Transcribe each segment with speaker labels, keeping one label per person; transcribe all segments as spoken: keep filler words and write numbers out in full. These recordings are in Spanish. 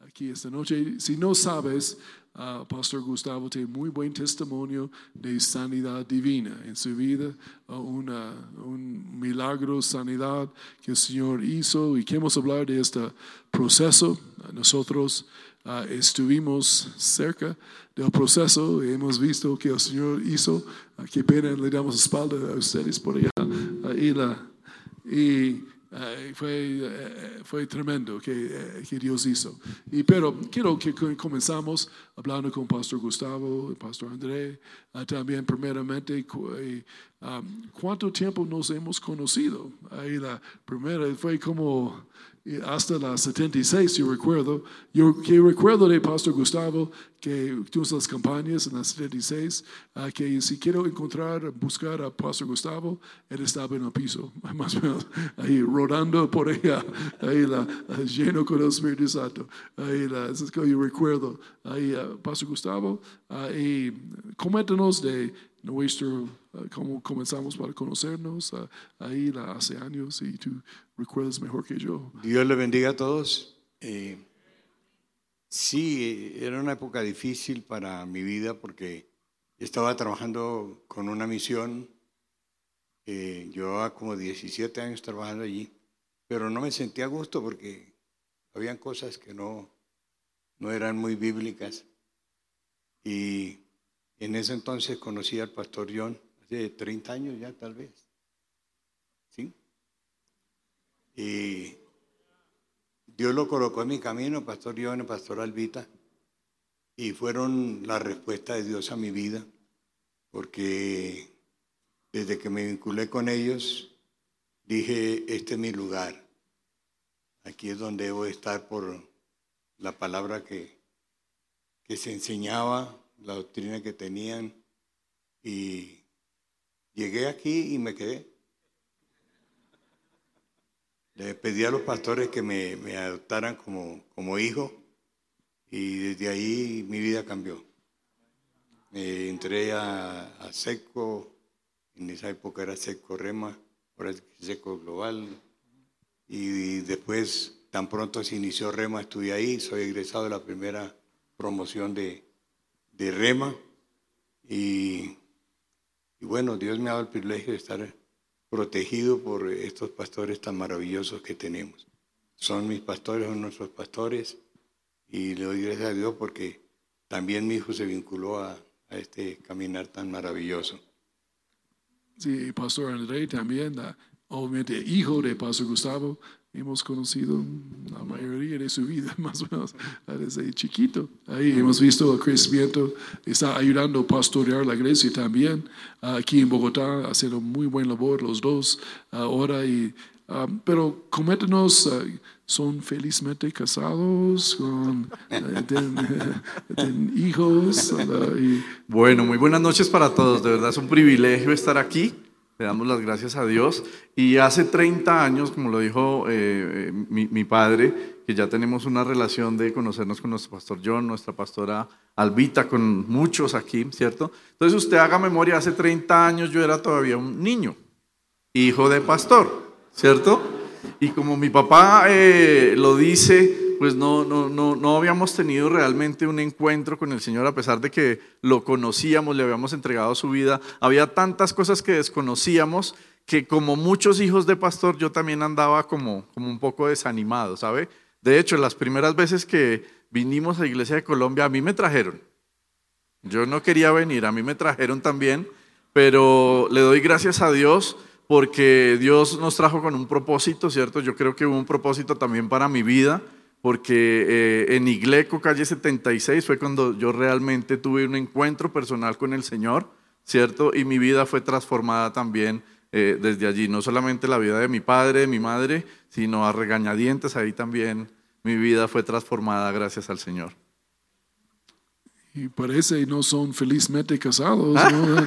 Speaker 1: aquí esta noche. Si no sabes, uh, Pastor Gustavo tiene muy buen testimonio de sanidad divina en su vida, uh, una, un milagro, sanidad que el Señor hizo, y queremos hablar de este proceso. Nosotros uh, estuvimos cerca del proceso y hemos visto que el Señor hizo. Uh, qué pena, le damos espalda a ustedes por allá. Uh, y la, y Uh, fue, uh, fue tremendo que, uh, que Dios hizo. Y, pero quiero que comenzamos hablando con Pastor Gustavo y Pastor André. Uh, también primeramente, cu um, ¿cuánto tiempo nos hemos conocido? Ahí la primera fue como hasta la setenta y seis, yo recuerdo. Yo que recuerdo de Pastor Gustavo que tuvimos las campañas en la setenta y seis, uh, que si quiero encontrar, buscar a Pastor Gustavo, él estaba en el piso, más o menos, ahí rodando por allá, ahí la, uh, lleno con el Espíritu Santo. Ahí la, eso es que yo recuerdo. Ahí, uh, Pastor Gustavo, uh, y coméntanos de nuestro, uh, cómo comenzamos para conocernos, uh, ahí la, hace años, y tú recuerdas mejor que yo.
Speaker 2: Dios le bendiga a todos. Eh, sí, era una época difícil para mi vida porque estaba trabajando con una misión. Eh, llevaba como diecisiete años trabajando allí, pero no me sentía a gusto porque habían cosas que no, no eran muy bíblicas. Y en ese entonces conocí al pastor John, hace treinta años ya tal vez. ¿Sí? Y Dios lo colocó en mi camino, Pastor John y Pastor Albita, y fueron la respuesta de Dios a mi vida, porque desde que me vinculé con ellos, dije, este es mi lugar, aquí es donde debo estar por la palabra que, que se enseñaba, la doctrina que tenían, y llegué aquí y me quedé. Le pedí a los pastores que me, me adoptaran como, como hijo, y desde ahí mi vida cambió. Me entré a, a Seco, en esa época era Seco Rema, ahora es Seco Global, y después tan pronto se inició Rema, estuve ahí, soy egresado de la primera promoción de, de Rema, y, y bueno, Dios me ha dado el privilegio de estar protegido por estos pastores tan maravillosos que tenemos. Son mis pastores, son nuestros pastores, y le doy gracias a Dios porque también mi hijo se vinculó a, a este caminar tan maravilloso.
Speaker 1: Sí, Pastor André también, uh, obviamente hijo de Pastor Gustavo, hemos conocido la mayoría de su vida, más o menos, desde chiquito. Ahí hemos visto el crecimiento, está ayudando a pastorear la iglesia también, uh, aquí en Bogotá, haciendo muy buena labor los dos uh, ahora. Y, um, pero coméntanos, uh, ¿son felizmente casados? Con, uh, ¿Tienen ten hijos? Uh, y,
Speaker 3: bueno, muy buenas noches para todos, de verdad es un privilegio estar aquí. Le damos las gracias a Dios. Y hace treinta años, como lo dijo eh, mi, mi padre, que ya tenemos una relación de conocernos con nuestro pastor John, nuestra pastora Albita, con muchos aquí, ¿cierto? Entonces usted haga memoria, hace treinta años yo era todavía un niño, hijo de pastor, ¿cierto? Y como mi papá eh, lo dice, pues no, no, no, no habíamos tenido realmente un encuentro con el Señor, a pesar de que lo conocíamos, le habíamos entregado su vida. Había tantas cosas que desconocíamos que, como muchos hijos de pastor, yo también andaba como, como un poco desanimado, ¿sabe? De hecho, las primeras veces que vinimos a Iglesia de Colombia, a mí me trajeron. Yo no quería venir, a mí me trajeron también, pero le doy gracias a Dios porque Dios nos trajo con un propósito, ¿cierto? Yo creo que hubo un propósito también para mi vida, porque eh, en Igleco, calle setenta y seis, fue cuando yo realmente tuve un encuentro personal con el Señor, ¿cierto? Y mi vida fue transformada también eh, desde allí. No solamente la vida de mi padre, de mi madre, sino a regañadientes, ahí también mi vida fue transformada gracias al Señor.
Speaker 1: Y parece no son felizmente casados, ¿no?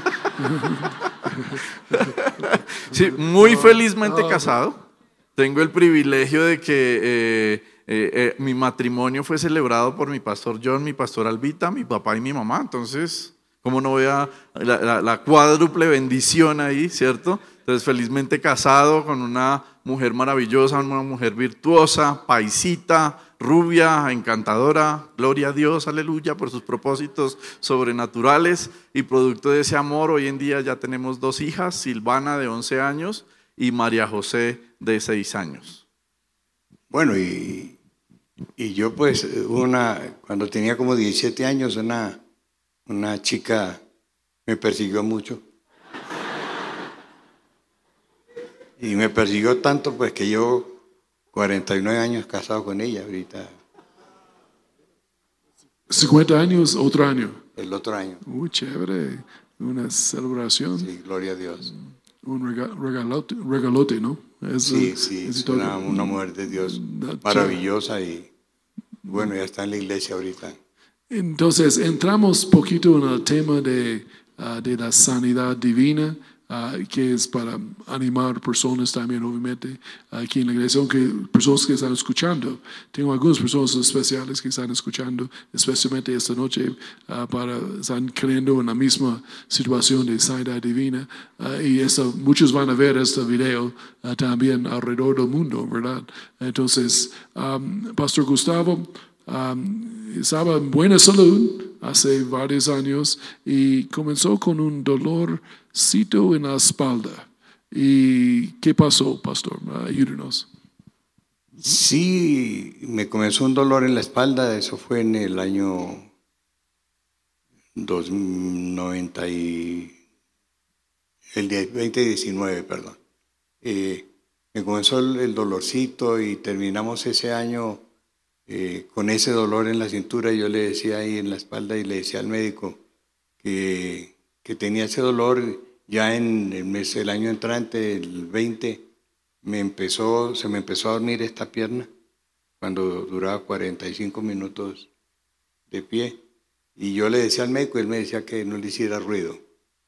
Speaker 3: Sí, muy felizmente casado. Tengo el privilegio de que eh, eh, eh, mi matrimonio fue celebrado por mi pastor John, mi pastor Albita, mi papá y mi mamá. Entonces, ¿cómo no voy a la, la, la cuádruple bendición ahí, ¿cierto? Entonces, felizmente casado con una mujer maravillosa, una mujer virtuosa, paisita, rubia, encantadora, gloria a Dios, aleluya, por sus propósitos sobrenaturales, y producto de ese amor hoy en día ya tenemos dos hijas, Silvana de once años y María José de seis años.
Speaker 2: Bueno, y, y yo pues, una, cuando tenía como diecisiete años, una, una chica me persiguió mucho. Y me persiguió tanto pues que yo, cuarenta y nueve años casado con ella ahorita.
Speaker 1: cincuenta años, otro año.
Speaker 2: El otro año.
Speaker 1: Muy chévere, una celebración.
Speaker 2: Sí, gloria a Dios.
Speaker 1: Un rega- regalote, regalote, ¿no? Es,
Speaker 2: Sí, sí,
Speaker 1: es
Speaker 2: es
Speaker 1: todo.
Speaker 2: una, una mujer de Dios maravillosa y bueno, ya está en la iglesia ahorita.
Speaker 1: Entonces, entramos poquito en el tema de, uh, de la sanidad divina, uh, que es para animar personas también, obviamente, aquí en la iglesia, aunque personas que están escuchando, tengo algunas personas especiales que están escuchando, especialmente esta noche, uh, para están creyendo en la misma situación de sanidad divina, uh, y eso, muchos van a ver este video uh, también alrededor del mundo, ¿verdad? Entonces, um, Pastor Gustavo, Um, estaba en buena salud hace varios años y comenzó con un dolorcito en la espalda. ¿Y qué pasó, pastor? Uh, ayúdenos.
Speaker 2: Sí, me comenzó un dolor en la espalda, eso fue en el año dos mil noventa y el veinte diecinueve, perdón. Eh, me comenzó el, el dolorcito y terminamos ese año Eh, con ese dolor en la cintura. Yo le decía ahí en la espalda y le decía al médico que, que tenía ese dolor. Ya en el mes, el año entrante, el veinte, me empezó, se me empezó a dormir esta pierna cuando duraba cuarenta y cinco minutos de pie. Y yo le decía al médico y él me decía que no le hiciera ruido.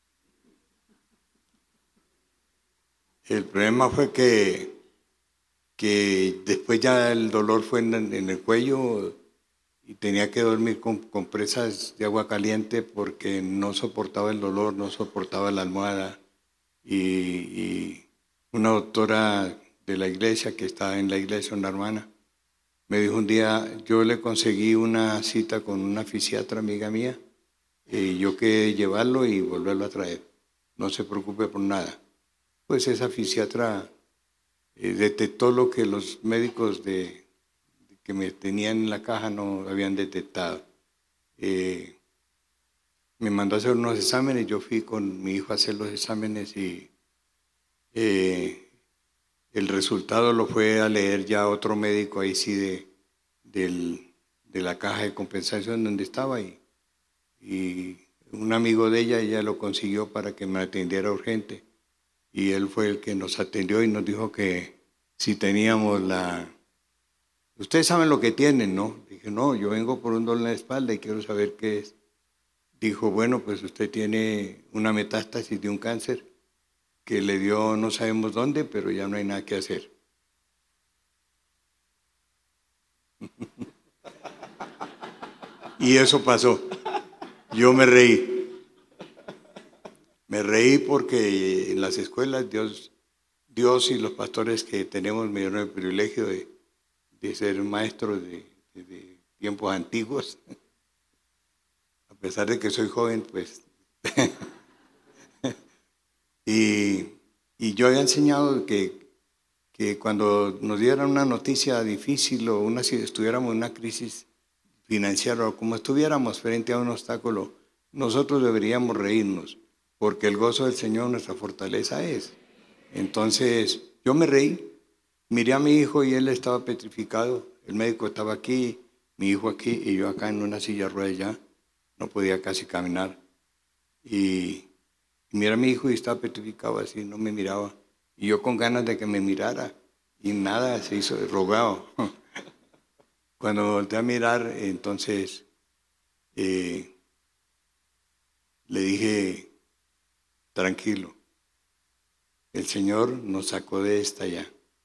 Speaker 2: El problema fue que que después ya el dolor fue en, en el cuello y tenía que dormir con compresas de agua caliente porque no soportaba el dolor, no soportaba la almohada. Y, y una doctora de la iglesia, que estaba en la iglesia, una hermana, me dijo un día, yo le conseguí una cita con una fisiatra amiga mía, y yo que llevarlo y volverlo a traer. No se preocupe por nada. Pues esa fisiatra Eh, detectó lo que los médicos de, que me tenían en la caja no habían detectado. Eh, me mandó a hacer unos exámenes, yo fui con mi hijo a hacer los exámenes y eh, el resultado lo fue a leer ya otro médico ahí sí de, del, de la caja de compensación donde estaba y, y un amigo de ella, ella lo consiguió para que me atendiera urgente. Y él fue el que nos atendió y nos dijo que si teníamos la... Ustedes saben lo que tienen, ¿no? Dije, no, yo vengo por un dolor en la espalda y quiero saber qué es. Dijo, bueno, pues usted tiene una metástasis de un cáncer que le dio no sabemos dónde, pero ya no hay nada que hacer. Y eso pasó. Yo me reí. Me reí porque en las escuelas Dios, Dios y los pastores que tenemos me dieron el privilegio de, de ser maestros de, de, de tiempos antiguos. A pesar de que soy joven, pues. y, y yo había enseñado que, que cuando nos dieran una noticia difícil o una, si estuviéramos en una crisis financiera o como estuviéramos frente a un obstáculo, nosotros deberíamos reírnos. Porque el gozo del Señor nuestra fortaleza es. Entonces, yo me reí, miré a mi hijo y él estaba petrificado. El médico estaba aquí, mi hijo aquí y yo acá en una silla de ruedas ya. No podía casi caminar. Y, y miré a mi hijo y estaba petrificado así, no me miraba. Y yo con ganas de que me mirara y nada, se hizo rogado. Cuando me volteé a mirar, entonces eh, le dije, tranquilo, el Señor nos sacó de esta ya.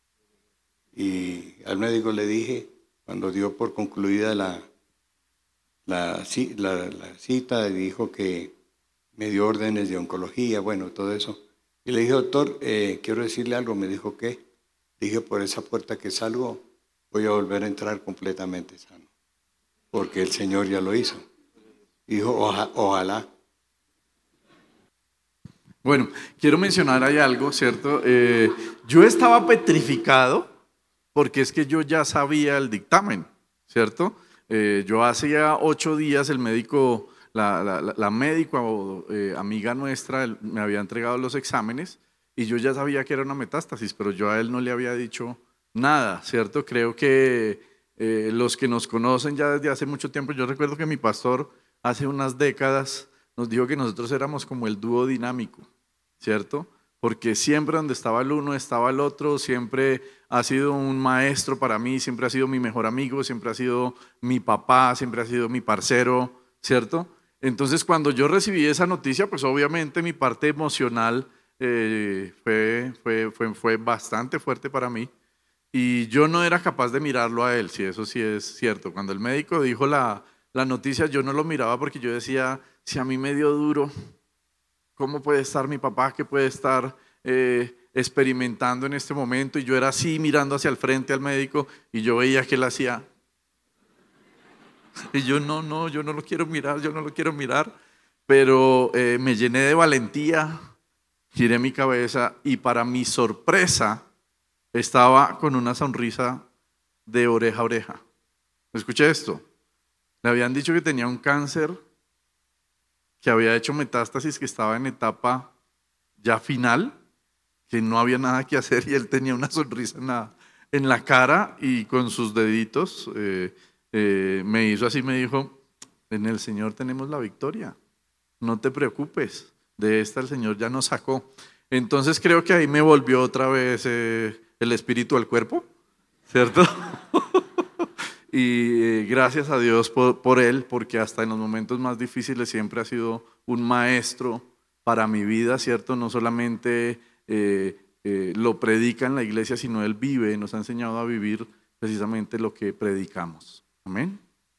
Speaker 2: Y al médico le dije, cuando dio por concluida la, la, la, la cita, dijo que me dio órdenes de oncología, bueno, todo eso. Y le dije, doctor, eh, quiero decirle algo. Me dijo, ¿qué? Dije, por esa puerta que salgo, voy a volver a entrar completamente sano, porque el Señor ya lo hizo. Dijo, oja, ojalá.
Speaker 3: Bueno, quiero mencionar ahí algo, ¿cierto? Eh, yo estaba petrificado porque es que yo ya sabía el dictamen, ¿cierto? Eh, yo hacía ocho días el médico, la, la, la médico eh, amiga nuestra él, me había entregado los exámenes y yo ya sabía que era una metástasis, pero yo a él no le había dicho nada, ¿cierto? Creo que eh, los que nos conocen ya desde hace mucho tiempo, yo recuerdo que mi pastor hace unas décadas nos dijo que nosotros éramos como el dúo dinámico, ¿cierto? Porque siempre donde estaba el uno estaba el otro, siempre ha sido un maestro para mí, siempre ha sido mi mejor amigo, siempre ha sido mi papá, siempre ha sido mi parcero, ¿cierto? Entonces cuando yo recibí esa noticia, pues obviamente mi parte emocional eh, fue, fue, fue, fue bastante fuerte para mí y yo no era capaz de mirarlo a él, si eso sí es cierto. Cuando el médico dijo la, la noticia, yo no lo miraba porque yo decía, si a mí me dio duro, ¿cómo puede estar mi papá que puede estar eh, experimentando en este momento? Y yo era así mirando hacia el frente al médico y yo veía que él hacía. Y yo no, no, yo no lo quiero mirar, yo no lo quiero mirar. Pero eh, me llené de valentía, giré mi cabeza y para mi sorpresa estaba con una sonrisa de oreja a oreja. Escuché esto. Le habían dicho que tenía un cáncer, que había hecho metástasis, que estaba en etapa ya final, que no había nada que hacer y él tenía una sonrisa en la, en la cara y con sus deditos eh, eh, me hizo así, me dijo, en el Señor tenemos la victoria, no te preocupes, de esta el Señor ya nos sacó. Entonces creo que ahí me volvió otra vez eh, el espíritu al cuerpo, ¿cierto? Y eh, gracias a Dios por, por él, porque hasta en los momentos más difíciles siempre ha sido un maestro para mi vida, ¿cierto? No solamente eh, eh, lo predica en la iglesia, sino él vive, nos ha enseñado a vivir precisamente lo que predicamos. Amén.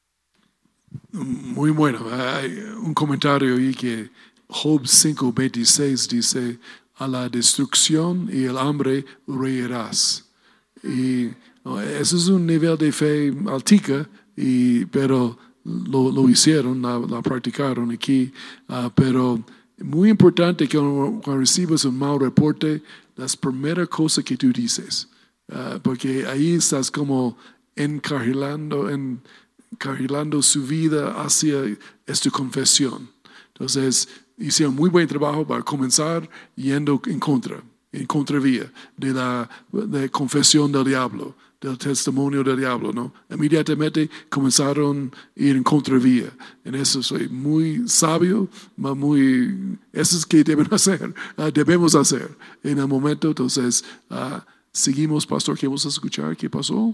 Speaker 1: Muy bueno. Hay un comentario ahí que Job cinco veintiséis dice, a la destrucción y el hambre reirás. Y no, ese es un nivel de fe altica, y, pero lo, lo hicieron, la, la practicaron aquí. Uh, pero muy importante que cuando, cuando recibes un mal reporte, las primeras cosas que tú dices, uh, porque ahí estás como encarrilando, encarrilando su vida hacia esta confesión. Entonces, hicieron muy buen trabajo para comenzar yendo en contra, en contravía de la de confesión del diablo, del testimonio del diablo, ¿no? Inmediatamente comenzaron a ir en contravía. En eso soy muy sabio, muy, eso es que deben hacer, uh, debemos hacer en el momento. Entonces, uh, seguimos, pastor, ¿qué vamos a escuchar? ¿Qué pasó?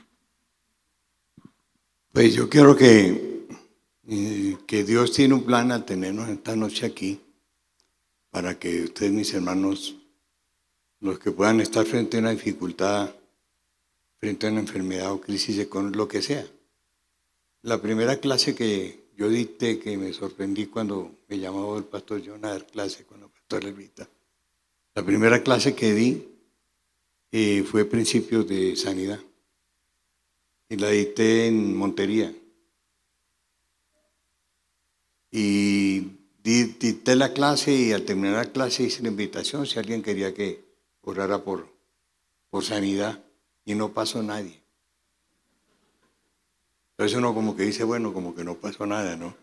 Speaker 2: Pues yo quiero que, eh, que Dios tiene un plan al tenernos esta noche aquí, para que ustedes, mis hermanos, los que puedan estar frente a una dificultad, frente a una enfermedad o crisis económica, lo que sea. La primera clase que yo dicté, que me sorprendí cuando me llamó el pastor John a dar clase con la pastora Elvita, la primera clase que di eh, fue Principios de Sanidad. Y la dicté en Montería. Y dicté la clase y al terminar la clase hice la invitación si alguien quería que orara por, por sanidad. Y no pasó nadie. Entonces uno como que dice, bueno, como que no pasó nada, ¿no?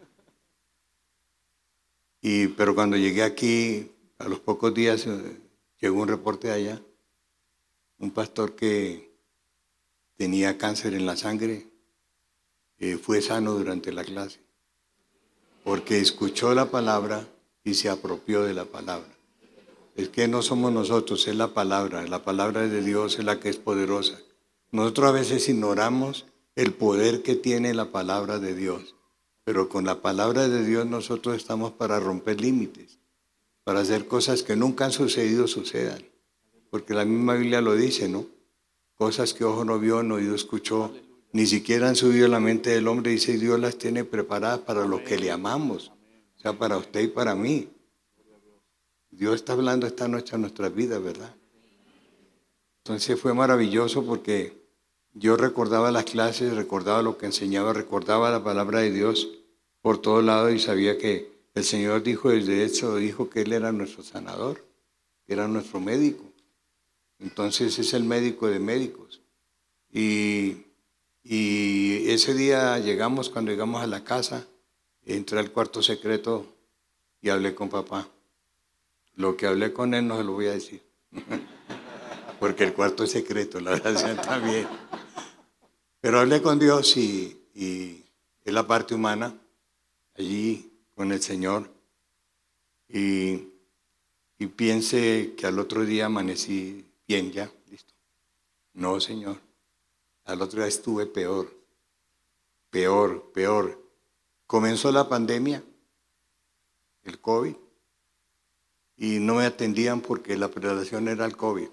Speaker 2: Y, pero cuando llegué aquí, a los pocos días, eh, llegó un reporte de allá. Un pastor que tenía cáncer en la sangre, eh, fue sano durante la clase. Porque escuchó la palabra y se apropió de la palabra. Es que no somos nosotros, es la palabra. La palabra de Dios es la que es poderosa. Nosotros a veces ignoramos el poder que tiene la palabra de Dios. Pero con la palabra de Dios nosotros estamos para romper límites, para hacer cosas que nunca han sucedido, sucedan. Porque la misma Biblia lo dice, ¿no? Cosas que ojo no vio, no oído escuchó, ni siquiera han subido a la mente del hombre. Dice, Dios las tiene preparadas para los que le amamos. O sea, para usted y para mí. Dios está hablando esta noche a nuestras vidas, ¿verdad? Entonces fue maravilloso porque yo recordaba las clases, recordaba lo que enseñaba, recordaba la palabra de Dios por todos lados y sabía que el Señor dijo, desde hecho, dijo que Él era nuestro sanador, que era nuestro médico. Entonces es el médico de médicos. Y, y ese día llegamos, cuando llegamos a la casa, entré al cuarto secreto y hablé con papá. Lo que hablé con él no se lo voy a decir. Porque el cuarto es secreto, la verdad también. Pero hablé con Dios y, y es la parte humana, allí con el Señor. Y, y piense que al otro día amanecí bien ya, listo. No, Señor. Al otro día estuve peor, peor, peor. Comenzó la pandemia, el COVID, y no me atendían porque la prelación era el COVID.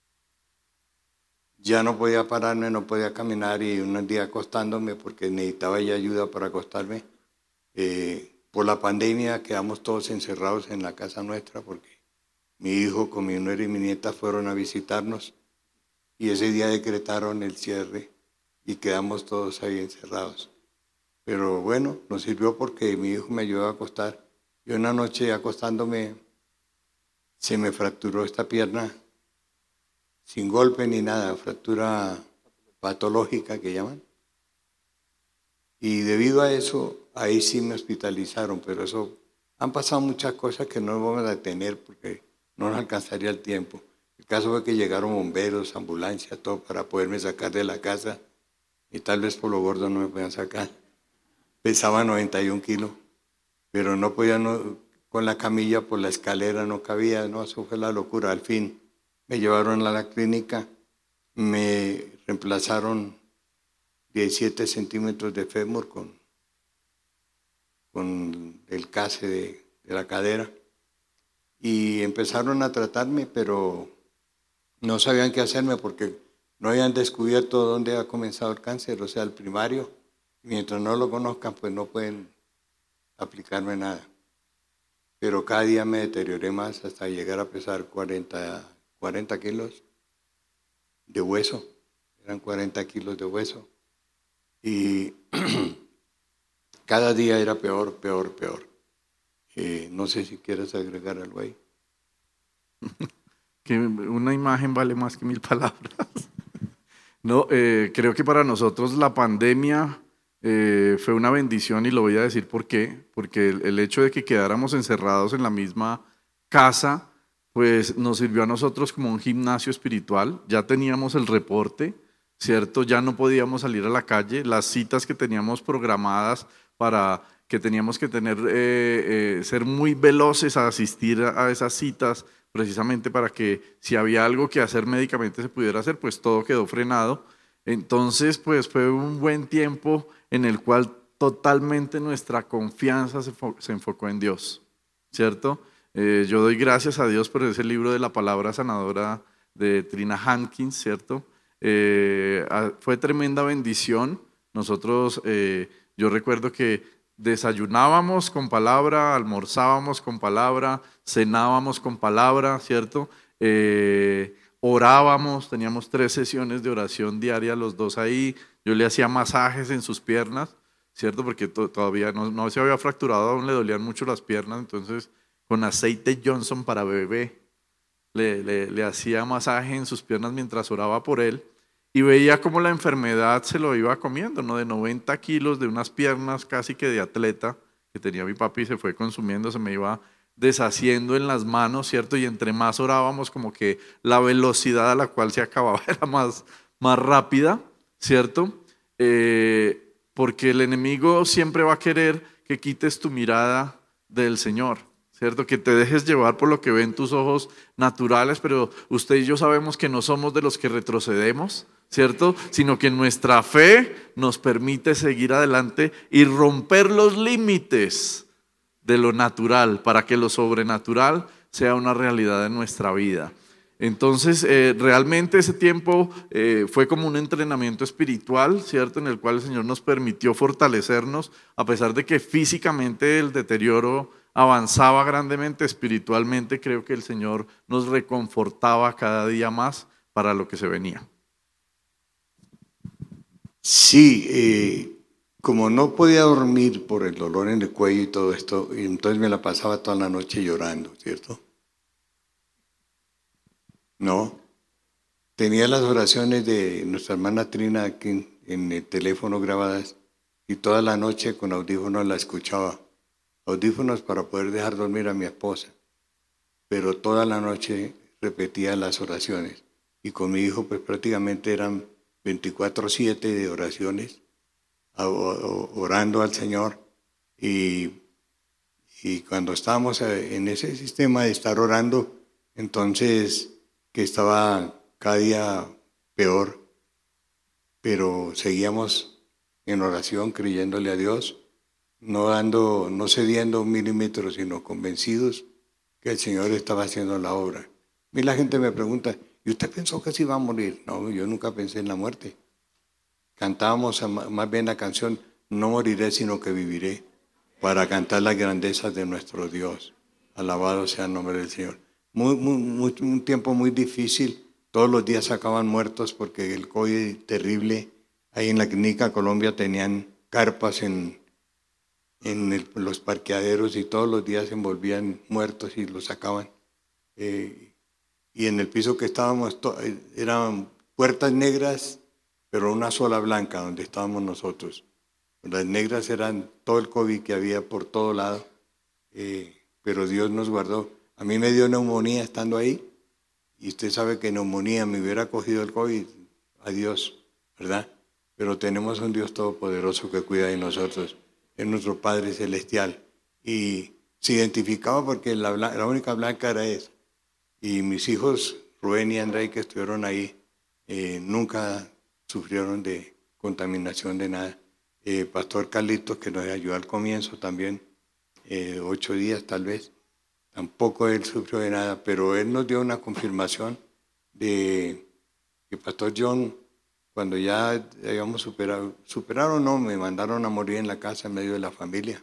Speaker 2: Ya no podía pararme, no podía caminar y un día acostándome porque necesitaba ya ayuda para acostarme. Eh, por la pandemia quedamos todos encerrados en la casa nuestra porque mi hijo con mi nuera y mi nieta fueron a visitarnos y ese día decretaron el cierre y quedamos todos ahí encerrados. Pero bueno, nos sirvió porque mi hijo me ayudó a acostar. Y una noche acostándome se me fracturó esta pierna. Sin golpe ni nada, fractura patológica que llaman. Y debido a eso, ahí sí me hospitalizaron, pero eso, han pasado muchas cosas que no vamos a detener porque no nos alcanzaría el tiempo. El caso fue que llegaron bomberos, ambulancia, todo para poderme sacar de la casa y tal vez por lo gordo no me podían sacar. Pesaba noventa y un kilos, pero no podía, no, con la camilla por la escalera no cabía, no, eso fue la locura. Al fin me llevaron a la clínica, me reemplazaron diecisiete centímetros de fémur con, con el case de, de la cadera y empezaron a tratarme, pero no sabían qué hacerme porque no habían descubierto dónde ha comenzado el cáncer, o sea, el primario. Mientras no lo conozcan, pues no pueden aplicarme nada. Pero cada día me deterioré más hasta llegar a pesar cuarenta, cuarenta kilos de hueso. Eran cuarenta kilos de hueso. Y cada día era peor, peor, peor. Eh, no sé si quieres agregar algo ahí.
Speaker 3: Que una imagen vale más que mil palabras. No, eh, creo que para nosotros la pandemia eh, fue una bendición y lo voy a decir por qué. Porque el, el hecho de que quedáramos encerrados en la misma casa, pues nos sirvió a nosotros como un gimnasio espiritual. Ya teníamos el reporte, ¿cierto? Ya no podíamos salir a la calle. Las citas que teníamos programadas para que teníamos que tener, eh, eh, ser muy veloces a asistir a, a esas citas, precisamente para que si había algo que hacer médicamente se pudiera hacer, pues todo quedó frenado. Entonces, pues fue un buen tiempo en el cual totalmente nuestra confianza se, se enfocó en Dios, ¿cierto? Eh, yo doy gracias a Dios por ese libro de la palabra sanadora de Trina Hankins, ¿cierto? Eh, fue tremenda bendición. Nosotros, eh, yo recuerdo que desayunábamos con palabra, almorzábamos con palabra, cenábamos con palabra, ¿cierto? Eh, orábamos, teníamos tres sesiones de oración diaria, los dos ahí. Yo le hacía masajes en sus piernas, ¿cierto? Porque to- todavía no, no se había fracturado, aún le dolían mucho las piernas, entonces con aceite Johnson para bebé le, le, le hacía masaje en sus piernas mientras oraba por él. Y veía cómo la enfermedad se lo iba comiendo, ¿no? De noventa kilos, de unas piernas casi que de atleta que tenía mi papi, se fue consumiendo, se me iba deshaciendo en las manos, ¿cierto? Y entre más orábamos, como que la velocidad a la cual se acababa era más, más rápida, ¿cierto? Eh, porque el enemigo siempre va a querer que quites tu mirada del Señor, ¿cierto? Que te dejes llevar por lo que ven tus ojos naturales, pero usted y yo sabemos que no somos de los que retrocedemos, ¿cierto? Sino que nuestra fe nos permite seguir adelante y romper los límites de lo natural para que lo sobrenatural sea una realidad en nuestra vida. Entonces, eh, realmente ese tiempo eh, fue como un entrenamiento espiritual, ¿cierto? En el cual el Señor nos permitió fortalecernos, a pesar de que físicamente el deterioro avanzaba grandemente, espiritualmente creo que el Señor nos reconfortaba cada día más para lo que se venía.
Speaker 2: Sí, eh, como no podía dormir por el dolor en el cuello y todo esto, y entonces me la pasaba toda la noche llorando, ¿cierto? No. Tenía las oraciones de nuestra hermana Trina aquí en, en el teléfono grabadas y toda la noche con audífonos la escuchaba. Audífonos para poder dejar dormir a mi esposa. Pero toda la noche repetía las oraciones. Y con mi hijo pues prácticamente eran veinticuatro siete de oraciones, orando al Señor. Y, y cuando estábamos en ese sistema de estar orando, entonces que estaba cada día peor, pero seguíamos en oración creyéndole a Dios, no dando, no cediendo un milímetro, sino convencidos que el Señor estaba haciendo la obra. A mí la gente me pregunta, ¿y usted pensó que se iba a morir? No, yo nunca pensé en la muerte. Cantábamos más bien la canción, no moriré sino que viviré, para cantar las grandezas de nuestro Dios. Alabado sea el nombre del Señor. Muy, muy, muy, un tiempo muy difícil. Todos los días sacaban muertos porque el COVID terrible. Ahí en la clínica Colombia tenían carpas en, en el, los parqueaderos y todos los días se envolvían muertos y los sacaban. Eh, y en el piso que estábamos eran puertas negras, pero una sola blanca donde estábamos nosotros. Las negras eran todo el COVID que había por todo lado, eh, pero Dios nos guardó. A mí me dio neumonía estando ahí. Y usted sabe que neumonía me hubiera cogido el COVID, adiós, ¿verdad? Pero tenemos un Dios todopoderoso que cuida de nosotros, es nuestro Padre Celestial. Y se identificaba porque la, la única blanca era esa. Y mis hijos, Rubén y André, que estuvieron ahí, eh, nunca sufrieron de contaminación de nada. Eh, Pastor Carlitos, que nos ayudó al comienzo también, eh, ocho días tal vez. Tampoco él sufrió de nada, pero él nos dio una confirmación de que Pastor John, cuando ya habíamos superado, superaron o no, me mandaron a morir en la casa en medio de la familia.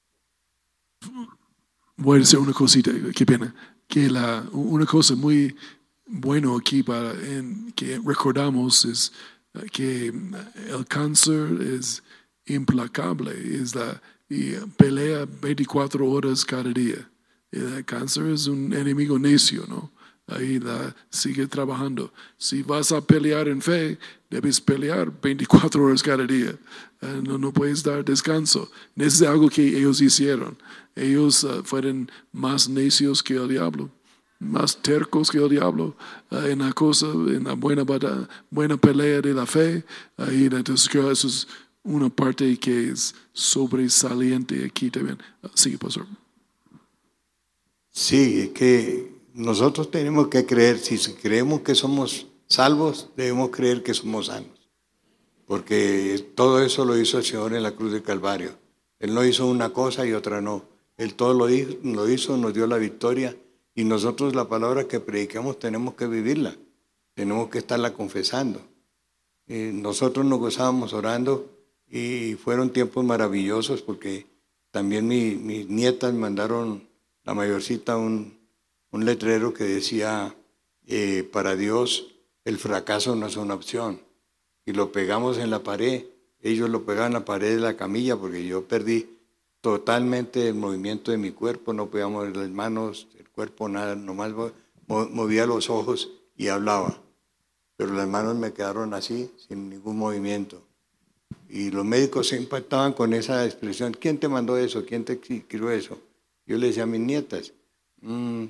Speaker 1: Voy a decir una cosita, qué pena, que la, una cosa muy buena aquí para en, que recordamos es que el cáncer es implacable, es la y pelea veinticuatro horas cada día. El cáncer es un enemigo necio, ¿no? Ahí la, sigue trabajando. Si vas a pelear en fe, debes pelear veinticuatro horas cada día. Uh, no, no puedes dar descanso. Eso es algo que ellos hicieron. Ellos uh, fueron más necios que el diablo, más tercos que el diablo uh, en la cosa, en la buena, buena pelea de la fe. Uh, y entonces creo eso es una parte que es sobresaliente aquí también. Uh, sigue, pastor.
Speaker 2: Sí, es que nosotros tenemos que creer, si creemos que somos salvos, debemos creer que somos sanos. Porque todo eso lo hizo el Señor en la cruz del Calvario. Él no hizo una cosa y otra no. Él todo lo hizo, lo hizo, nos dio la victoria. Y nosotros la palabra que predicamos tenemos que vivirla. Tenemos que estarla confesando. Eh, nosotros nos gozábamos orando y fueron tiempos maravillosos porque también mi, mis nietas mandaron, la mayorcita, un, un letrero que decía, eh, para Dios el fracaso no es una opción. Y lo pegamos en la pared. Ellos lo pegaban en la pared de la camilla porque yo perdí totalmente el movimiento de mi cuerpo. No podía mover las manos, el cuerpo, nada. Nomás movía los ojos y hablaba. Pero las manos me quedaron así, sin ningún movimiento. Y los médicos se impactaban con esa expresión. ¿Quién te mandó eso? ¿Quién te escribió eso? Yo le decía a mis nietas, mmm,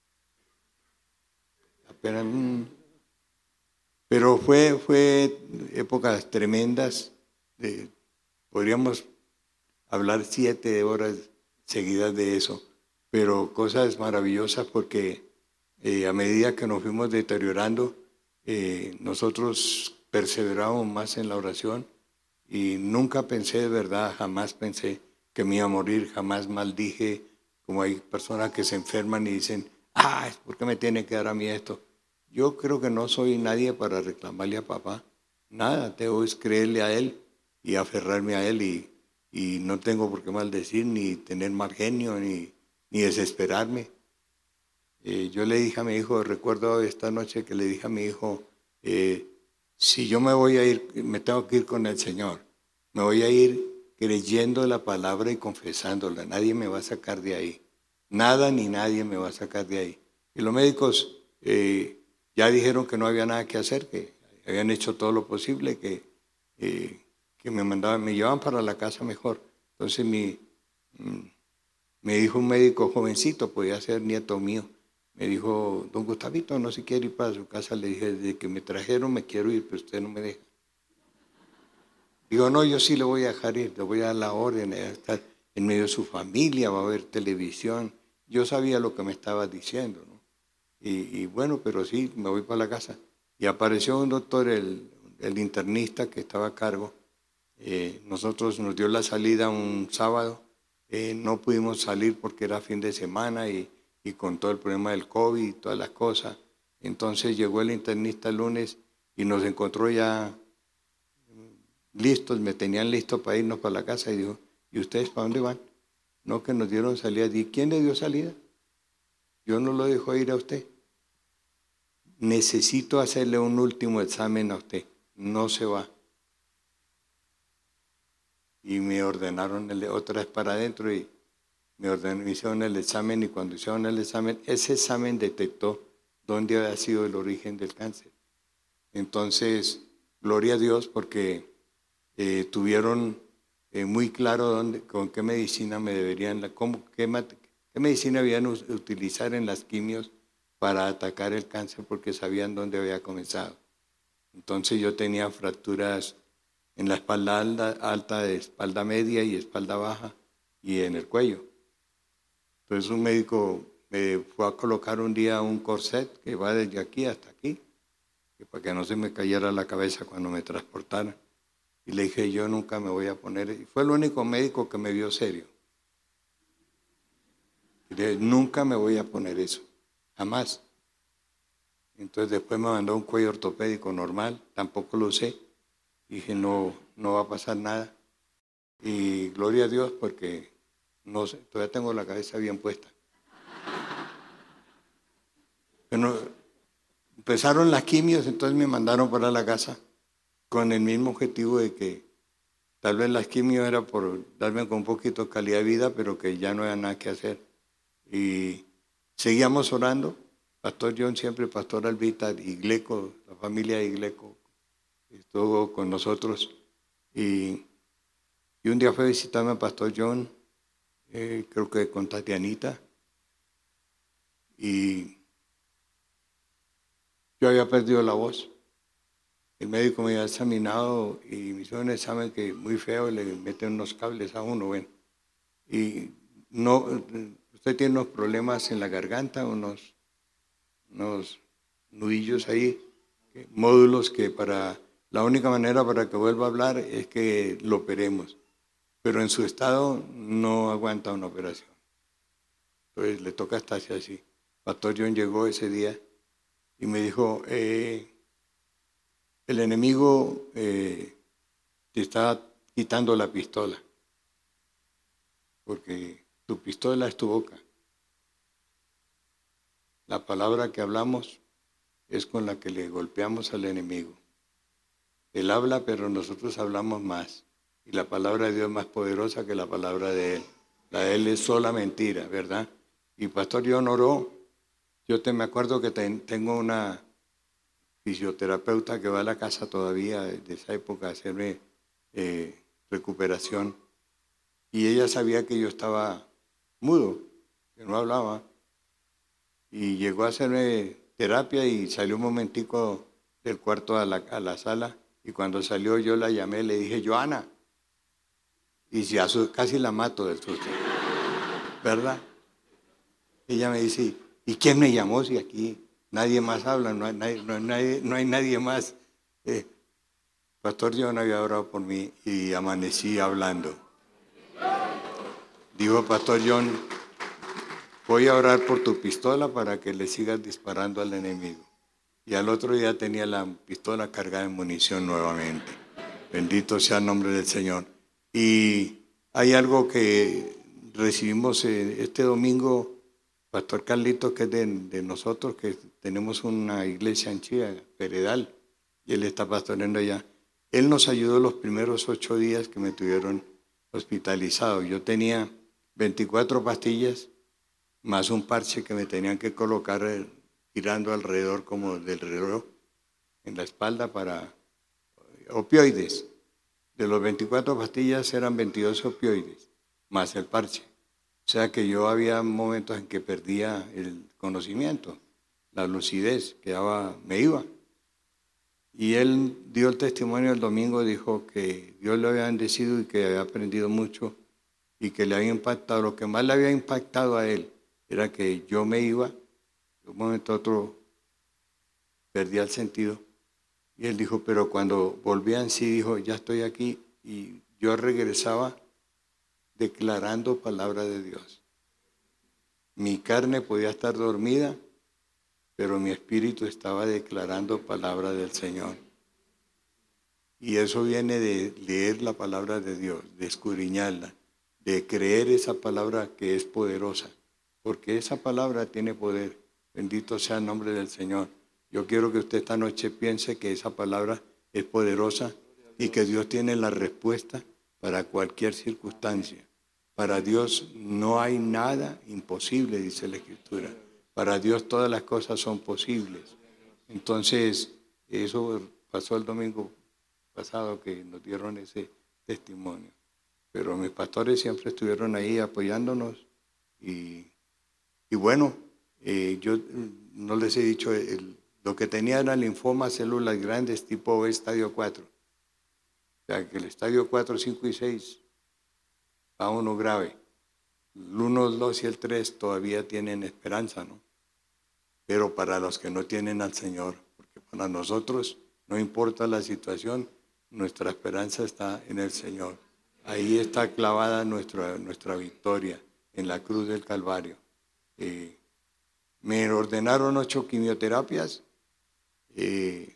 Speaker 2: apenas, mmm. Pero fue, fue épocas tremendas. De, podríamos hablar siete horas seguidas de eso, pero cosas maravillosas porque eh, a medida que nos fuimos deteriorando, eh, nosotros perseveramos más en la oración y nunca pensé de verdad, jamás pensé que me iba a morir, jamás maldije, como hay personas que se enferman y dicen, ah, ¿por qué me tiene que dar a mí esto? Yo creo que no soy nadie para reclamarle a papá, nada, tengo que creerle a él y aferrarme a él y, y no tengo por qué maldecir, ni tener mal genio, ni, ni desesperarme. Eh, yo le dije a mi hijo, recuerdo esta noche que le dije a mi hijo, eh, si yo me voy a ir, me tengo que ir con el Señor. Me voy a ir creyendo la palabra y confesándola. Nadie me va a sacar de ahí. Nada ni nadie me va a sacar de ahí. Y los médicos eh, ya dijeron que no había nada que hacer, que habían hecho todo lo posible, que, eh, que me mandaban, me llevaban para la casa mejor. Entonces mi, me dijo un médico jovencito, podía ser nieto mío, me dijo, don Gustavito, no se quiere ir para su casa. Le dije, desde que me trajeron me quiero ir, pero usted no me deja. Digo, no, yo sí le voy a dejar ir, le voy a dar la orden, a estar en medio de su familia, va a ver televisión. Yo sabía lo que me estaba diciendo, ¿no? Y, y bueno, pero sí, me voy para la casa. Y apareció un doctor, el, el internista que estaba a cargo. Eh, nosotros nos dio la salida un sábado. Eh, no pudimos salir porque era fin de semana y, y con todo el problema del COVID y todas las cosas. Entonces llegó el internista el lunes y nos encontró ya listos, me tenían listos para irnos para la casa y dijo, ¿y ustedes para dónde van? No, que nos dieron salida. ¿Y quién le dio salida? Yo no lo dejo ir a usted. Necesito hacerle un último examen a usted. No se va. Y me ordenaron el, otra vez para adentro y me, ordenaron, me hicieron el examen, y cuando hicieron el examen, ese examen detectó dónde había sido el origen del cáncer. Entonces, gloria a Dios porque eh, tuvieron eh, muy claro dónde, con qué medicina me deberían, cómo, qué, qué medicina debían utilizar en las quimios para atacar el cáncer, porque sabían dónde había comenzado. Entonces yo tenía fracturas en la espalda alta, alta, de espalda media y espalda baja, y en el cuello. Entonces un médico me fue a colocar un día un corset que va desde aquí hasta aquí, que para que no se me cayera la cabeza cuando me transportaran. Y le dije, yo nunca me voy a poner, y fue el único médico que me vio serio. Y le dije, nunca me voy a poner eso, jamás. Entonces después me mandó un cuello ortopédico normal, tampoco lo usé. Dije, no, no va a pasar nada. Y gloria a Dios porque no sé, todavía tengo la cabeza bien puesta. Bueno, empezaron las quimios, entonces me mandaron para la casa con el mismo objetivo de que tal vez las quimios era por darme con un poquito de calidad de vida, pero que ya no había nada que hacer. Y seguíamos orando. Pastor John siempre, Pastor Albita, Igleco, la familia de Igleco estuvo con nosotros. Y, y un día fue a visitarme a Pastor John, eh, creo que con Tatianita. Y yo había perdido la voz. El médico me había examinado y me hizo un examen que muy feo, le meten unos cables a uno, bueno. Y no, usted tiene unos problemas en la garganta, unos, unos nudillos ahí, que, módulos que para, la única manera para que vuelva a hablar es que lo operemos. Pero en su estado no aguanta una operación. Entonces le toca estarse así. Pastor John llegó ese día y me dijo, eh, el enemigo eh, te está quitando la pistola, porque tu pistola es tu boca. La palabra que hablamos es con la que le golpeamos al enemigo. Él habla, pero nosotros hablamos más. Y la palabra de Dios es más poderosa que la palabra de Él. La de Él es sola mentira, ¿verdad? Y Pastor John oró. Yo te, me acuerdo que ten, tengo una fisioterapeuta que va a la casa todavía de esa época a hacerme eh, recuperación. Y ella sabía que yo estaba mudo, que no hablaba. Y llegó a hacerme terapia y salió un momentico del cuarto a la, a la sala. Y cuando salió yo la llamé, le dije, Joana. Y ya casi la mato del susto, ¿verdad? Ella me dice, ¿y quién me llamó si aquí nadie más habla? No hay nadie, no hay nadie, no hay nadie más. Eh, Pastor John había orado por mí y amanecí hablando. Dijo Pastor John, voy a orar por tu pistola para que le sigas disparando al enemigo. Y al otro día tenía la pistola cargada de munición nuevamente. Bendito sea el nombre del Señor. Y hay algo que recibimos este domingo, Pastor Carlitos, que es de, de nosotros, que tenemos una iglesia en Chía, Peredal, y él está pastoreando allá. Él nos ayudó los primeros ocho días que me tuvieron hospitalizado. Yo tenía veinticuatro pastillas más un parche que me tenían que colocar eh, girando alrededor como del reloj en la espalda para opioides. De los veinticuatro pastillas eran veintidós opioides más el parche. O sea que yo había momentos en que perdía el conocimiento, la lucidez, quedaba, me iba. Y él dio el testimonio el domingo, dijo que Dios le había bendecido y que había aprendido mucho y que le había impactado. Lo que más le había impactado a él era que yo me iba, de un momento a otro perdía el sentido. Y él dijo, pero cuando volvía en sí, dijo, ya estoy aquí. Y yo regresaba declarando palabra de Dios. Mi carne podía estar dormida, pero mi espíritu estaba declarando palabra del Señor. Y eso viene de leer la palabra de Dios, de escudriñarla, de creer esa palabra que es poderosa, porque esa palabra tiene poder. Bendito sea el nombre del Señor. Yo quiero que usted esta noche piense que esa palabra es poderosa y que Dios tiene la respuesta para cualquier circunstancia. Para Dios no hay nada imposible, dice la Escritura. Para Dios todas las cosas son posibles. Entonces, eso pasó el domingo pasado que nos dieron ese testimonio. Pero mis pastores siempre estuvieron ahí apoyándonos y, y bueno, eh, yo no les he dicho, el, lo que tenía era linfoma, células grandes tipo estadio cuatro. O sea, que el estadio cuatro, cinco y seis va uno grave. El uno, el dos y el tres todavía tienen esperanza, ¿no? Pero para los que no tienen al Señor, porque para nosotros no importa la situación, nuestra esperanza está en el Señor. Ahí está clavada nuestra, nuestra victoria en la cruz del Calvario. Eh, me ordenaron ocho quimioterapias. Eh,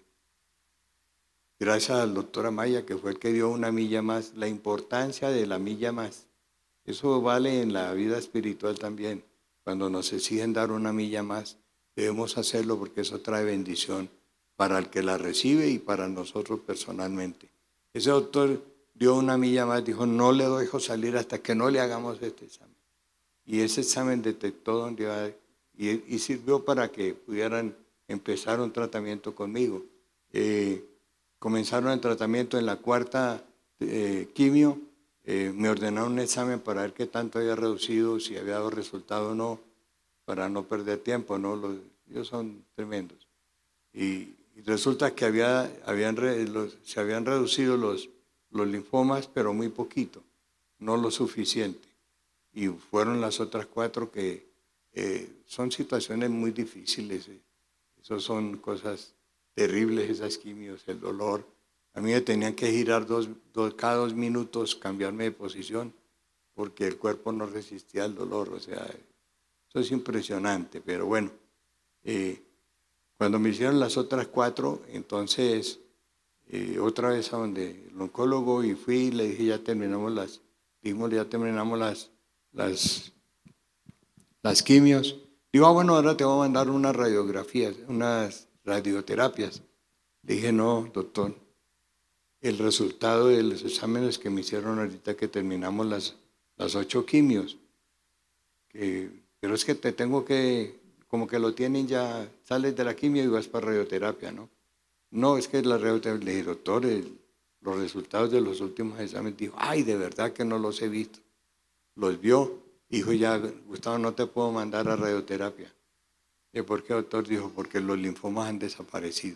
Speaker 2: gracias al doctor Amaya, que fue el que dio una milla más, la importancia de la milla más. Eso vale en la vida espiritual también. Cuando nos exigen dar una milla más, debemos hacerlo porque eso trae bendición para el que la recibe y para nosotros personalmente. Ese doctor dio una milla más, dijo, no le dejo salir hasta que no le hagamos este examen. Y ese examen detectó dónde iba y, y sirvió para que pudieran empezar un tratamiento conmigo. Eh, comenzaron el tratamiento en la cuarta eh, quimio, eh, me ordenaron un examen para ver qué tanto había reducido, si había dado resultado o no, para no perder tiempo, ¿no? Los, ellos son tremendos. Y, y resulta que había, habían, los, se habían reducido los, los linfomas, pero muy poquito, no lo suficiente. Y fueron las otras cuatro que eh, son situaciones muy difíciles. Eh. Esas son cosas terribles, esas quimios, el dolor. A mí me tenían que girar dos, dos, cada dos minutos, cambiarme de posición, porque el cuerpo no resistía al dolor. O sea, eso es impresionante, pero bueno. Eh, cuando me hicieron las otras cuatro, entonces eh, otra vez a donde el oncólogo y fui y le dije, ya terminamos las, dijimos, ya terminamos las, las, las quimios. Digo, ah, bueno, ahora te voy a mandar unas radiografías, unas radioterapias. Le dije, no, doctor, el resultado de los exámenes que me hicieron ahorita que terminamos las, las ocho quimios, que, pero es que te tengo que, como que lo tienen ya, sales de la quimio y vas para radioterapia, ¿no? No, es que la radioterapia, le dije, doctor, el, los resultados de los últimos exámenes, dijo, ay, de verdad que no los he visto. Los vio, dijo, ya, Gustavo, no te puedo mandar a radioterapia. ¿Y por qué, doctor? Dijo, porque los linfomas han desaparecido.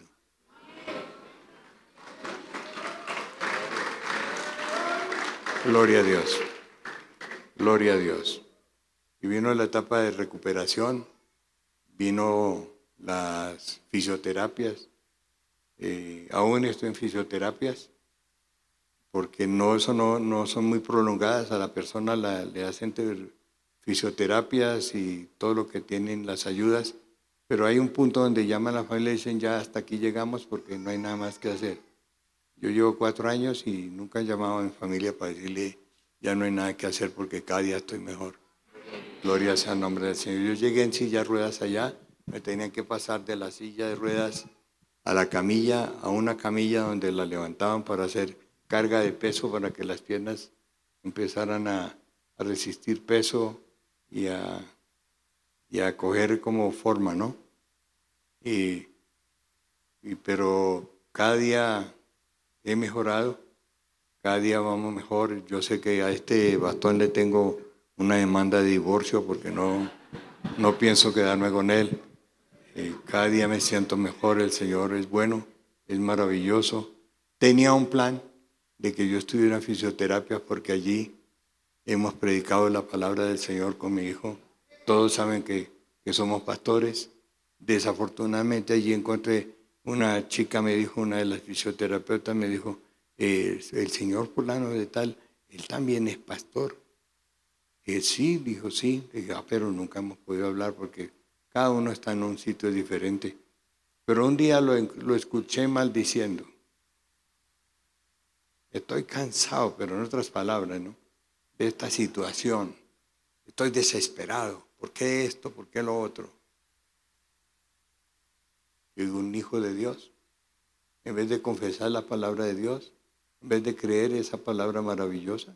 Speaker 2: Gloria a Dios, gloria a Dios. Y vino la etapa de recuperación, vino las fisioterapias, eh, aún estoy en fisioterapias, porque no, eso no, no son muy prolongadas, a la persona la, le hacen fisioterapias y todo lo que tienen las ayudas, pero hay un punto donde llaman a la familia y dicen, ya hasta aquí llegamos porque no hay nada más que hacer. Yo llevo cuatro años y nunca he llamado a mi familia para decirle, ya no hay nada que hacer porque cada día estoy mejor. Gloria sea el nombre del Señor. Yo llegué en silla de ruedas allá, me tenían que pasar de la silla de ruedas a la camilla, a una camilla donde la levantaban para hacer carga de peso para que las piernas empezaran a, a resistir peso y a, y a coger como forma, ¿no? Y, y, pero cada día he mejorado, cada día vamos mejor. Yo sé que a este bastón le tengo una demanda de divorcio porque no, no pienso quedarme con él. Eh, cada día me siento mejor, el Señor es bueno, es maravilloso. Tenía un plan de que yo estuviera en fisioterapia porque allí hemos predicado la palabra del Señor con mi hijo. Todos saben que, que somos pastores. Desafortunadamente allí encontré una chica, me dijo, una de las fisioterapeutas, me dijo, eh, el señor fulano de tal, él también es pastor. Eh, sí, dijo, sí. Dije, ah, pero nunca hemos podido hablar porque cada uno está en un sitio diferente. Pero un día lo, lo escuché maldiciendo. Estoy cansado, pero en otras palabras, ¿no?, de esta situación. Estoy desesperado. ¿Por qué esto? ¿Por qué lo otro? Y un hijo de Dios, en vez de confesar la palabra de Dios, en vez de creer esa palabra maravillosa.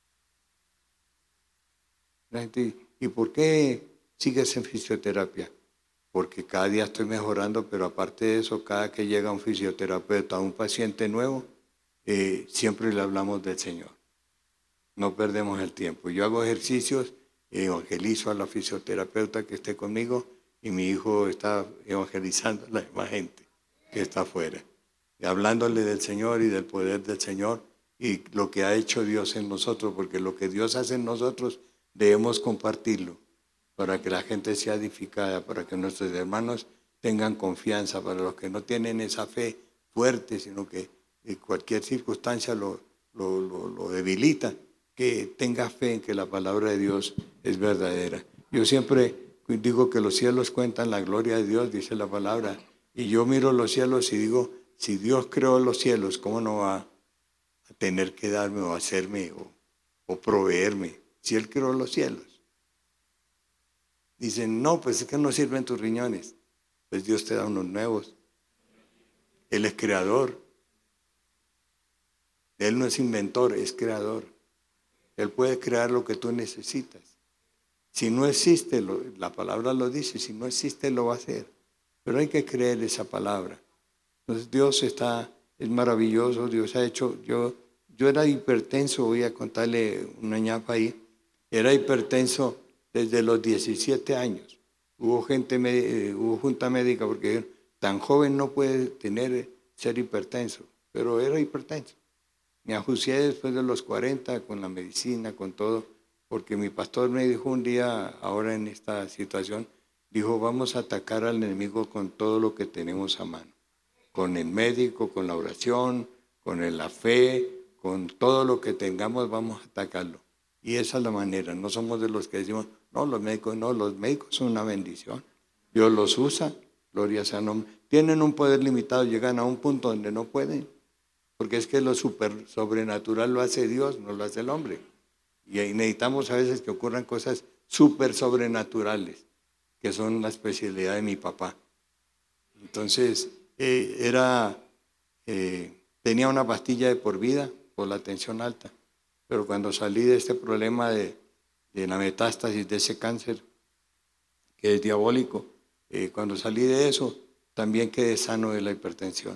Speaker 2: La gente, ¿y por qué sigues en fisioterapia? Porque cada día estoy mejorando, pero aparte de eso, cada que llega un fisioterapeuta, un paciente nuevo, eh, siempre le hablamos del Señor. No perdemos el tiempo. Yo hago ejercicios, evangelizo a la fisioterapeuta que esté conmigo y mi hijo está evangelizando a la demás gente que está afuera, y hablándole del Señor y del poder del Señor y lo que ha hecho Dios en nosotros, porque lo que Dios hace en nosotros debemos compartirlo para que la gente sea edificada, para que nuestros hermanos tengan confianza, para los que no tienen esa fe fuerte, sino que en cualquier circunstancia lo, lo, lo, lo debilita, que tenga fe en que la palabra de Dios es verdadera. Yo siempre digo que los cielos cuentan la gloria de Dios, dice la palabra, y yo miro los cielos y digo, si Dios creó los cielos, ¿cómo no va a tener que darme o hacerme o, o proveerme? Si Él creó los cielos. Dicen, no, pues es que no sirven tus riñones. Pues Dios te da unos nuevos. Él es creador. Él no es inventor, es creador. Él puede crear lo que tú necesitas. Si no existe, lo, la palabra lo dice, si no existe lo va a hacer. Pero hay que creer esa palabra. Entonces Dios está, es maravilloso, Dios ha hecho, yo, yo era hipertenso, voy a contarle una ñapa ahí, era hipertenso desde los diecisiete años. Hubo gente, eh, hubo junta médica porque tan joven no puede tener, ser hipertenso, pero era hipertenso. Me ajusté después de los cuarenta con la medicina, con todo, porque mi pastor me dijo un día, ahora en esta situación, dijo, vamos a atacar al enemigo con todo lo que tenemos a mano. Con el médico, con la oración, con la fe, con todo lo que tengamos, vamos a atacarlo. Y esa es la manera. No somos de los que decimos, no, los médicos no, los médicos son una bendición. Dios los usa, gloria sea nombre. Tienen un poder limitado, llegan a un punto donde no pueden. Porque es que lo super, sobrenatural lo hace Dios, no lo hace el hombre. Y ahí necesitamos a veces que ocurran cosas súper sobrenaturales, que son la especialidad de mi papá. Entonces, eh, era, eh, tenía una pastilla de por vida por la tensión alta. Pero cuando salí de este problema de, de la metástasis, de ese cáncer, que es diabólico, eh, cuando salí de eso, también quedé sano de la hipertensión.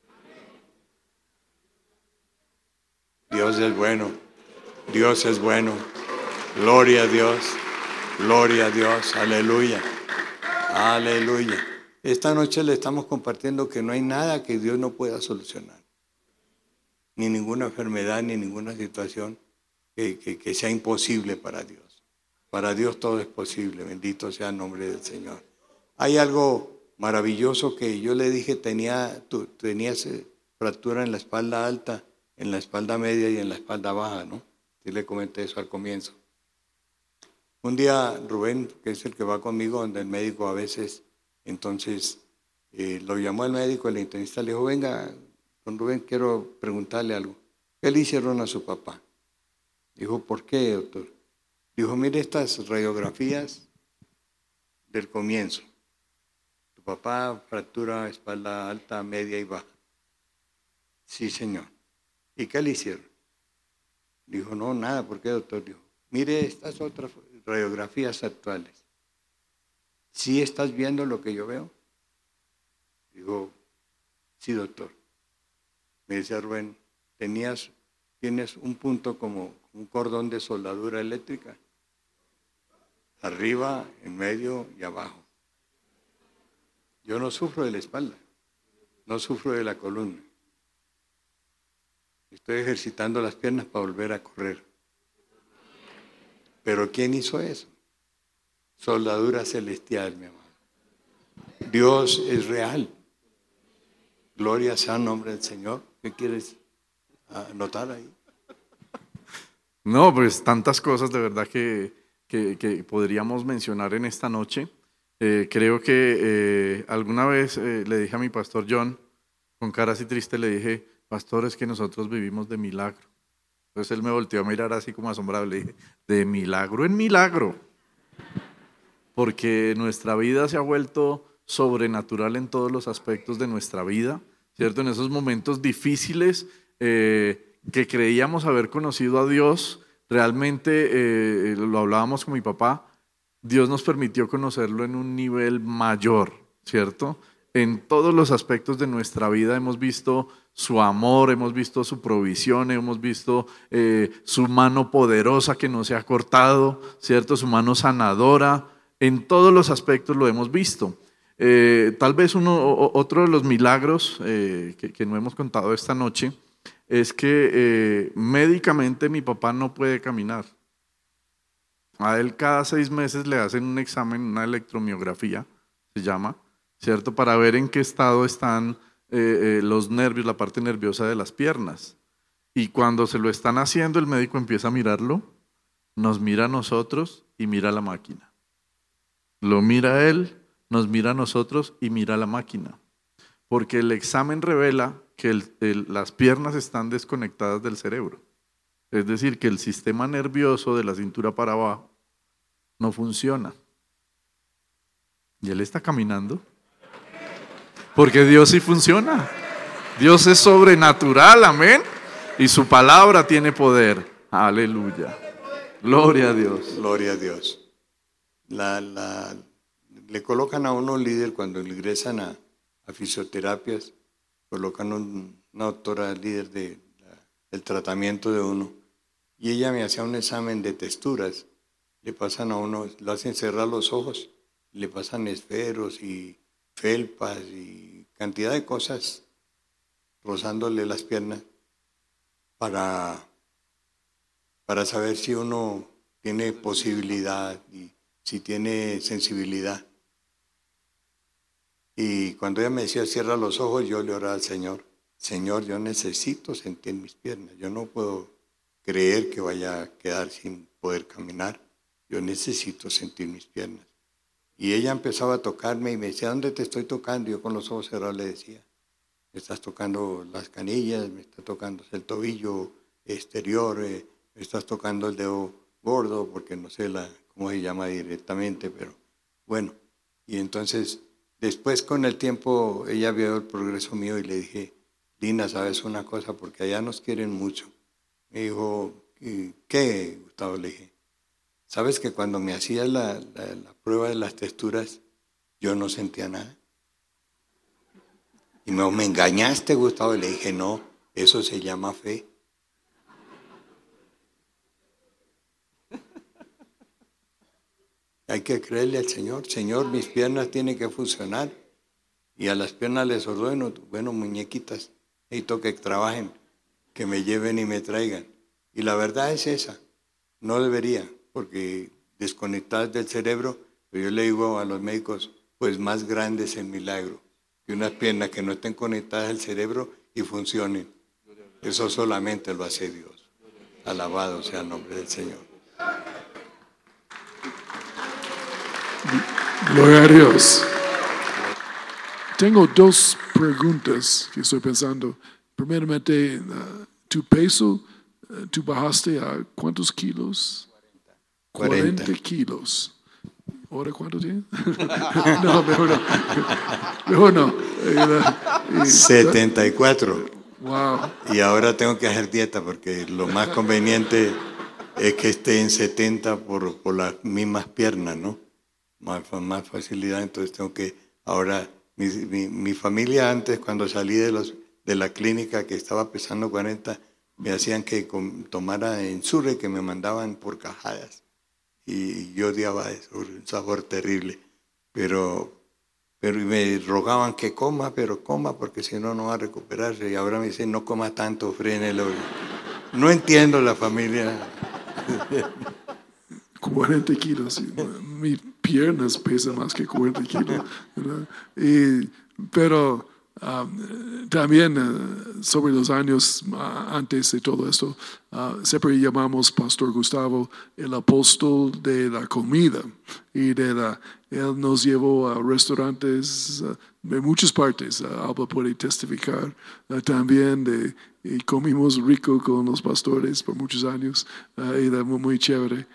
Speaker 2: Dios es bueno, Dios es bueno, gloria a Dios, gloria a Dios, aleluya, aleluya. Esta noche le estamos compartiendo que no hay nada que Dios no pueda solucionar, ni ninguna enfermedad, ni ninguna situación que, que, que sea imposible para Dios. Para Dios todo es posible, bendito sea el nombre del Señor. Hay algo maravilloso que yo le dije, tenía, tú, tenías fractura en la espalda alta, en la espalda media y en la espalda baja, ¿no? Sí le comenté eso al comienzo. Un día Rubén, que es el que va conmigo, donde el médico a veces, entonces eh, lo llamó el médico, el internista le dijo, venga, don Rubén, quiero preguntarle algo. ¿Qué le hicieron a su papá? Dijo, ¿por qué, doctor? Dijo, mire estas radiografías del comienzo. Tu papá fractura espalda alta, media y baja. Sí, señor. ¿Y qué le hicieron? Dijo, no, nada. ¿Por qué, doctor? Dijo, mire estas otras radiografías actuales. ¿Sí estás viendo lo que yo veo? Digo, sí, doctor. Me dice Rubén, tenías, tienes un punto como un cordón de soldadura eléctrica. Arriba, en medio y abajo. Yo no sufro de la espalda, no sufro de la columna. Estoy ejercitando las piernas para volver a correr. Pero ¿quién hizo eso? Soldadura celestial, mi amado. Dios es real. Gloria sea el nombre del Señor. ¿Qué quieres anotar ahí?
Speaker 3: No, pues tantas cosas de verdad que, que, que podríamos mencionar en esta noche. Eh, creo que eh, alguna vez eh, le dije a mi pastor John, con cara así triste, le dije, pastor, es que nosotros vivimos de milagro. Entonces él me volteó a mirar así como asombrado, le dije, de milagro en milagro. Porque nuestra vida se ha vuelto sobrenatural en todos los aspectos de nuestra vida, ¿cierto? En esos momentos difíciles eh, que creíamos haber conocido a Dios, realmente, eh, lo hablábamos con mi papá, Dios nos permitió conocerlo en un nivel mayor, ¿cierto? En todos los aspectos de nuestra vida hemos visto su amor, hemos visto su provisión, hemos visto eh, su mano poderosa que no se ha cortado, ¿cierto? Su mano sanadora, en todos los aspectos lo hemos visto. Eh, tal vez uno, o, otro de los milagros eh, que, que no hemos contado esta noche es que eh, médicamente mi papá no puede caminar. A él cada seis meses le hacen un examen, una electromiografía, se llama, ¿cierto? Para ver en qué estado están eh, eh, los nervios, la parte nerviosa de las piernas. Y cuando se lo están haciendo, el médico empieza a mirarlo, nos mira a nosotros y mira a la máquina. Lo mira a él, nos mira a nosotros y mira a la máquina. Porque el examen revela que el, el, las piernas están desconectadas del cerebro. Es decir, que el sistema nervioso de la cintura para abajo no funciona. Y él está caminando. Porque Dios sí funciona. Dios es sobrenatural, amén. Y su palabra tiene poder. Aleluya. Gloria a Dios.
Speaker 2: Gloria a Dios. La, la, le colocan a uno líder cuando le ingresan a, a fisioterapias, colocan un, una doctora líder de el tratamiento de uno, y ella me hacía un examen de texturas. Le pasan a uno, lo hacen cerrar los ojos, le pasan esferos y felpas y cantidad de cosas rozándole las piernas para, para saber si uno tiene posibilidad y si tiene sensibilidad. Y cuando ella me decía cierra los ojos, yo le oraba al Señor. Señor, yo necesito sentir mis piernas. Yo no puedo creer que vaya a quedar sin poder caminar. Yo necesito sentir mis piernas. Y ella empezaba a tocarme y me decía, ¿dónde te estoy tocando? Yo con los ojos cerrados le decía, me estás tocando las canillas, me estás tocando el tobillo exterior, eh, me estás tocando el dedo gordo, porque no sé la, cómo se llama directamente, pero bueno. Y entonces, después con el tiempo, ella vio el progreso mío y le dije, Lina, ¿sabes una cosa? Porque allá nos quieren mucho. Me dijo, ¿qué, Gustavo? Le dije, ¿sabes que cuando me hacía la, la, la prueba de las texturas, yo no sentía nada? Y me, me engañaste, Gustavo. Y le dije, no, eso se llama fe. Hay que creerle al Señor. Señor, mis piernas tienen que funcionar. Y a las piernas les ordeno, bueno, muñequitas, necesito que trabajen, que me lleven y me traigan. Y la verdad es esa. No debería, porque desconectadas del cerebro, pero yo le digo a los médicos, pues más grande es el milagro. Y unas piernas que no estén conectadas al cerebro y funcionen. Eso solamente lo hace Dios. Alabado sea el nombre del Señor.
Speaker 1: Gloria a Dios. Tengo dos preguntas que estoy pensando. Primeramente, uh, tu peso, uh, tú bajaste a ¿cuántos kilos?
Speaker 2: cuarenta.
Speaker 1: cuarenta kilos. ¿Ahora cuánto tiene? No, mejor no. Mejor no. Y,
Speaker 2: setenta y cuatro.
Speaker 1: Wow.
Speaker 2: Y ahora tengo que hacer dieta porque lo más conveniente es que esté en setenta por, por las mismas piernas, ¿no? Más, más facilidad, entonces tengo que... Ahora, mi, mi, mi familia antes, cuando salí de, los, de la clínica que estaba pesando cuarenta, me hacían que tomara Ensure, que me mandaban por cajadas. Y yo odiaba eso, un sabor terrible. Pero, pero me rogaban que coma, pero coma, porque si no, no va a recuperarse. Y ahora me dicen, no coma tanto, frénelo. No entiendo la familia.
Speaker 1: cuarenta kilos. Mis piernas pesan más que cuarenta kilos. Y, pero um, también uh, sobre los años uh, antes de todo esto, uh, siempre llamamos Pastor Gustavo el apóstol de la comida. Y de la, él nos llevó a restaurantes uh, de muchas partes. Uh, Alba puede testificar uh, también de, y comimos rico con los pastores por muchos años. Uh, y era muy, muy chévere.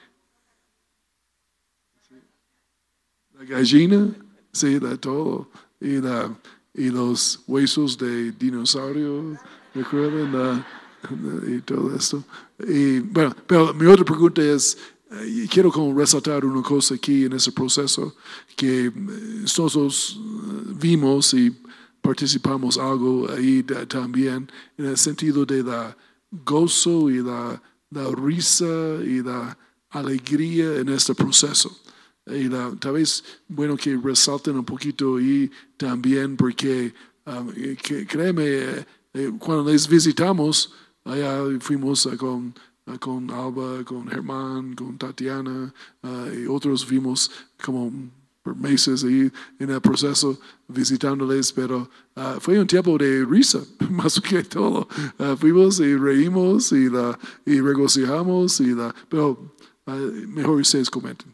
Speaker 1: La gallina, sí, de todo. Y, la, y los huesos de dinosaurio, ¿recuerdan? La, y todo esto. Y, bueno, pero mi otra pregunta es, eh, quiero como resaltar una cosa aquí en ese proceso, que nosotros vimos y participamos algo ahí de, también, en el sentido de la gozo y la, la risa y la alegría en este proceso. Y la, tal vez bueno que resalten un poquito y también porque um, que, créeme eh, eh, cuando les visitamos allá fuimos uh, con, uh, con Alba, con Germán, con Tatiana uh, y otros vimos como por meses ahí en el proceso visitándoles, pero uh, fue un tiempo de risa más que todo. Uh, fuimos y reímos y, la, y regocijamos y la, pero uh, mejor ustedes comenten.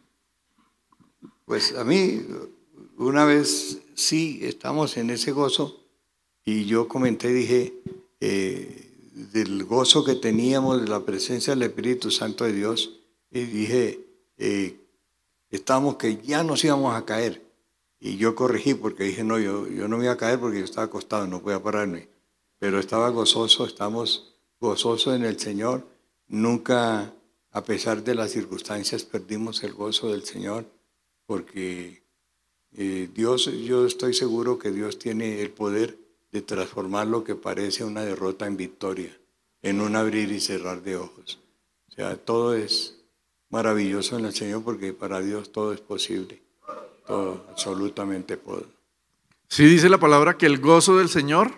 Speaker 2: Pues a mí, una vez sí, estamos en ese gozo y yo comenté, dije, eh, del gozo que teníamos de la presencia del Espíritu Santo de Dios, y dije, eh, estábamos que ya nos íbamos a caer. Y yo corregí porque dije, no, yo, yo no me iba a caer porque yo estaba acostado, no podía pararme. Pero estaba gozoso, estamos gozosos en el Señor. Nunca, a pesar de las circunstancias, perdimos el gozo del Señor. Porque eh, Dios, yo estoy seguro que Dios tiene el poder de transformar lo que parece una derrota en victoria, en un abrir y cerrar de ojos. O sea, todo es maravilloso en el Señor porque para Dios todo es posible, todo, absolutamente todo.
Speaker 3: Sí dice la palabra que el gozo del Señor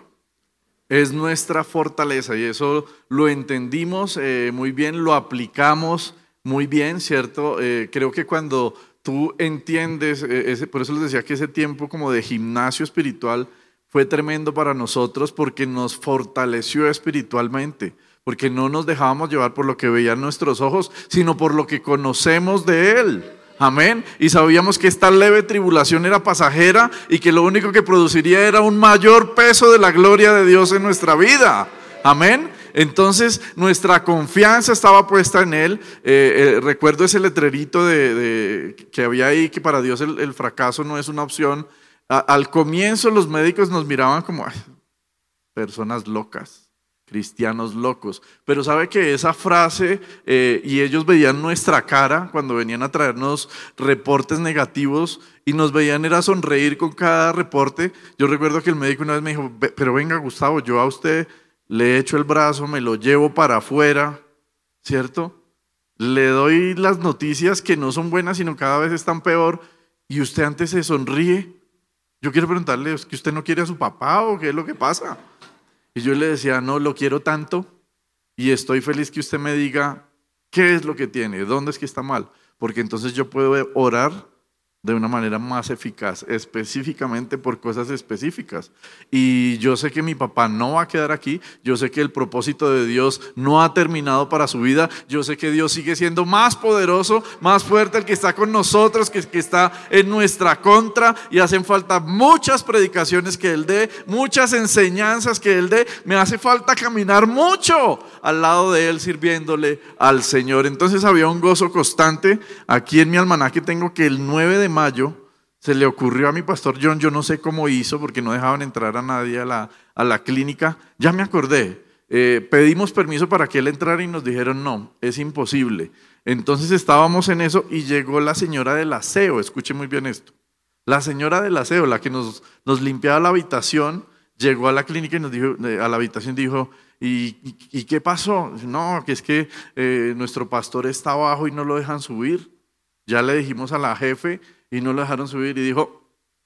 Speaker 3: es nuestra fortaleza y eso lo entendimos eh, muy bien, lo aplicamos muy bien, ¿cierto? Eh, creo que cuando tú entiendes, ese, por eso les decía que ese tiempo como de gimnasio espiritual fue tremendo para nosotros porque nos fortaleció espiritualmente, porque no nos dejábamos llevar por lo que veían nuestros ojos, sino por lo que conocemos de Él. Amén. Y sabíamos que esta leve tribulación era pasajera y que lo único que produciría era un mayor peso de la gloria de Dios en nuestra vida. Amén. Entonces nuestra confianza estaba puesta en Él. Eh, eh, recuerdo ese letrerito de, de, que había ahí, que para Dios el, el fracaso no es una opción. A, al comienzo los médicos nos miraban como ay, personas locas, cristianos locos. Pero sabe que esa frase, eh, y ellos veían nuestra cara cuando venían a traernos reportes negativos y nos veían era sonreír con cada reporte. Yo recuerdo que el médico una vez me dijo, pero venga Gustavo, yo a usted le echo el brazo, me lo llevo para afuera, ¿cierto? Le doy las noticias que no son buenas, sino cada vez están peor, y usted antes se sonríe. Yo quiero preguntarle, ¿es que usted no quiere a su papá o qué es lo que pasa? Y yo le decía, no, lo quiero tanto, y estoy feliz que usted me diga qué es lo que tiene, dónde es que está mal, porque entonces yo puedo orar de una manera más eficaz, específicamente por cosas específicas. Y yo sé que mi papá no va a quedar aquí, yo sé que el propósito de Dios no ha terminado para su vida, yo sé que Dios sigue siendo más poderoso, más fuerte, el que está con nosotros, que, que está en nuestra contra, y hacen falta muchas predicaciones que Él dé, muchas enseñanzas que Él dé, me hace falta caminar mucho al lado de Él sirviéndole al Señor. Entonces había un gozo constante. Aquí en mi almanaque tengo que el nueve de mayo se le ocurrió a mi pastor John, yo no sé cómo hizo, porque no dejaban entrar a nadie a la, a la clínica. Ya me acordé, eh, pedimos permiso para que él entrara y nos dijeron no, es imposible. Entonces estábamos en eso y llegó la señora del aseo, escuche muy bien esto. La señora del aseo, la que nos, nos limpiaba la habitación, llegó a la clínica y nos dijo, a la habitación dijo, ¿y, y, y qué pasó? No, que es que eh, nuestro pastor está abajo y no lo dejan subir. Ya le dijimos a la jefe y no lo dejaron subir y dijo,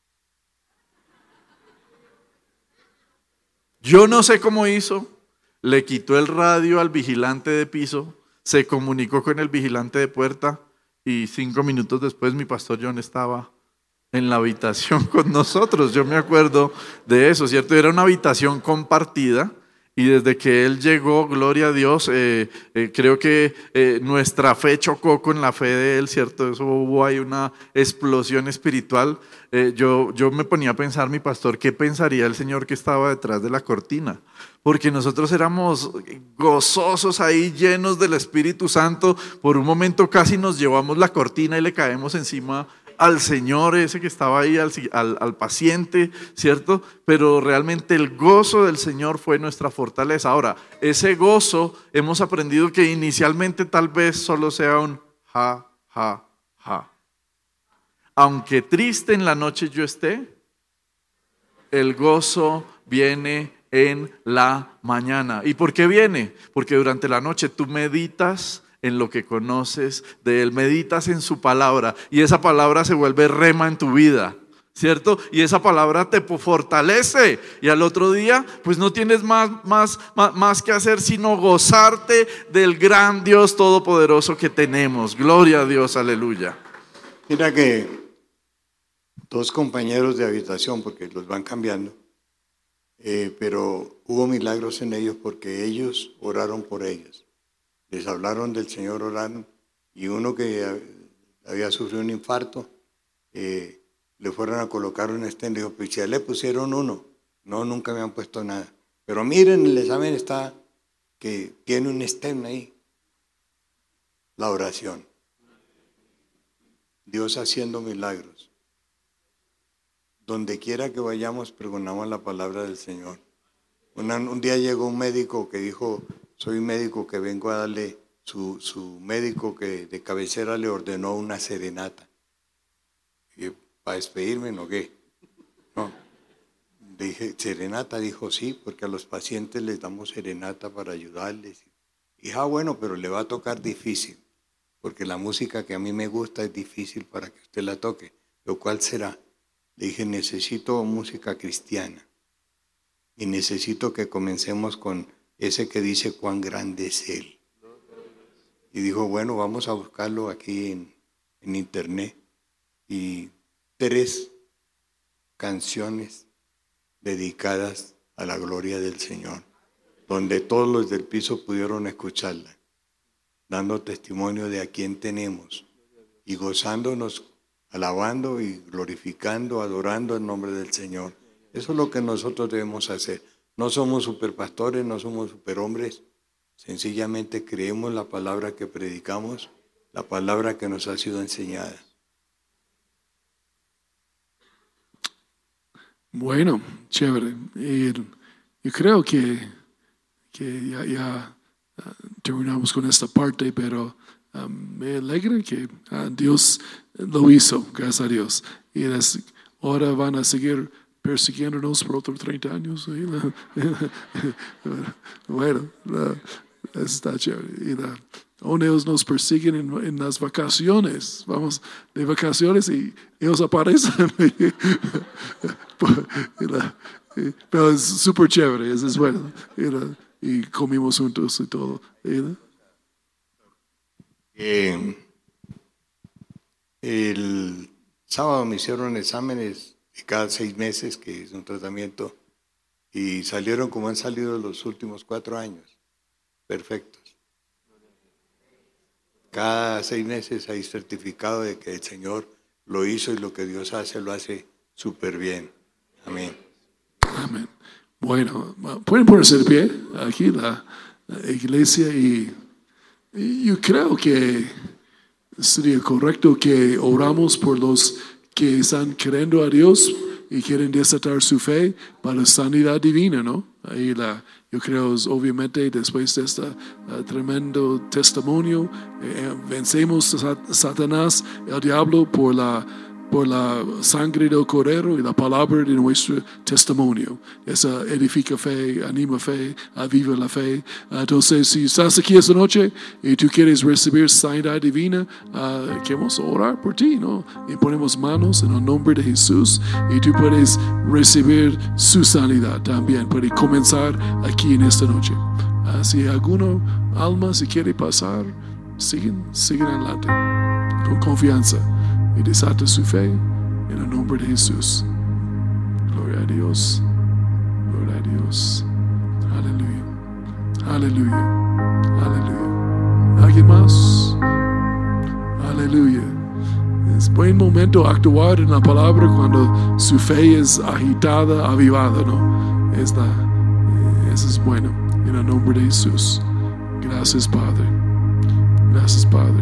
Speaker 3: yo no sé cómo hizo, le quitó el radio al vigilante de piso, se comunicó con el vigilante de puerta y cinco minutos después mi pastor John estaba en la habitación con nosotros. Yo me acuerdo de eso, ¿cierto? Era una habitación compartida. Y desde que él llegó, gloria a Dios, eh, eh, creo que eh, nuestra fe chocó con la fe de él, ¿cierto? Eso hubo ahí una explosión espiritual. Eh, yo, yo me ponía a pensar, mi pastor, ¿qué pensaría el Señor que estaba detrás de la cortina? Porque nosotros éramos gozosos ahí, llenos del Espíritu Santo. Por un momento casi nos llevamos la cortina y le caemos encima al Señor ese que estaba ahí, al, al, al paciente, ¿cierto? Pero realmente el gozo del Señor fue nuestra fortaleza. Ahora, ese gozo hemos aprendido que inicialmente tal vez solo sea un ja, ja, ja. Aunque triste en la noche yo esté, el gozo viene en la mañana. ¿Y por qué viene? Porque durante la noche tú meditas en lo que conoces de Él, meditas en su palabra y esa palabra se vuelve rema en tu vida, ¿cierto? Y esa palabra te fortalece y al otro día pues no tienes más, más, más, más que hacer sino gozarte del gran Dios todopoderoso que tenemos. Gloria a Dios, aleluya.
Speaker 2: Mira que dos compañeros de habitación, porque los van cambiando, eh, pero hubo milagros en ellos porque ellos oraron por ellos. Les hablaron del Señor orando y uno que había sufrido un infarto, eh, le fueron a colocar un stent. Dijo, pues ya le pusieron uno. No, nunca me han puesto nada. Pero miren, el examen está que tiene un stent ahí. La oración. Dios haciendo milagros. Donde quiera que vayamos, pregonamos la palabra del Señor. Una, un día llegó un médico que dijo, soy médico que vengo a darle, su, su médico que de cabecera le ordenó una serenata. Y para despedirme, ¿no qué? No. Dije, ¿serenata? Dijo, sí, porque a los pacientes les damos serenata para ayudarles. Y dije, ah, bueno, pero le va a tocar difícil, porque la música que a mí me gusta es difícil para que usted la toque. ¿Lo cual será? Le dije, necesito música cristiana. Y necesito que comencemos con ese que dice cuán grande es Él. Y dijo, bueno, vamos a buscarlo aquí en, en internet. Y tres canciones dedicadas a la gloria del Señor, donde todos los del piso pudieron escucharla, dando testimonio de a quién tenemos y gozándonos, alabando y glorificando, adorando el nombre del Señor. Eso es lo que nosotros debemos hacer. No somos superpastores, no somos superhombres. Sencillamente creemos la palabra que predicamos, la palabra que nos ha sido enseñada.
Speaker 1: Bueno, chévere. Y yo creo que, que ya, ya uh, terminamos con esta parte, pero um, me alegra que uh, Dios lo hizo, gracias a Dios. Y las, ahora van a seguir persiguiéndonos por otros treinta años. Bueno, la, está chévere. Y la, donde ellos nos persiguen en, en las vacaciones. Vamos de vacaciones y ellos aparecen. Pero es súper chévere, eso es bueno. Y comimos juntos y todo.
Speaker 2: Eh, el sábado me hicieron exámenes de cada seis meses, que es un tratamiento, y salieron como han salido los últimos cuatro años, perfectos. Cada seis meses hay certificado de que el Señor lo hizo y lo que Dios hace, lo hace súper bien. Amén.
Speaker 1: Amén. Bueno, pueden ponerse de pie aquí la, la iglesia y, y yo creo que sería correcto que oramos por los que están creyendo a Dios y quieren desatar su fe para sanidad divina, ¿no? Ahí la, yo creo, obviamente, después de este uh, tremendo testimonio, eh, vencemos a Satanás, el diablo, por la, por la sangre del Cordero y la palabra de nuestro testimonio. Esa edifica fe, anima fe, aviva la fe. Uh, entonces, si estás aquí esta noche y tú quieres recibir sanidad divina, uh, queremos orar por ti, ¿no? Y ponemos manos en el nombre de Jesús y tú puedes recibir su sanidad también. Puede comenzar aquí en esta noche. Uh, si alguna alma se quiere pasar, siguen, siguen adelante con confianza. Y desata su fe en el nombre de Jesús. Gloria a Dios. Gloria a Dios. Aleluya. Aleluya. Aleluya. ¿Alguien más? Aleluya. Es buen momento actuar en la palabra cuando su fe es agitada, avivada, ¿no? Es la, eso es bueno. En el nombre de Jesús. Gracias, Padre. Gracias, Padre.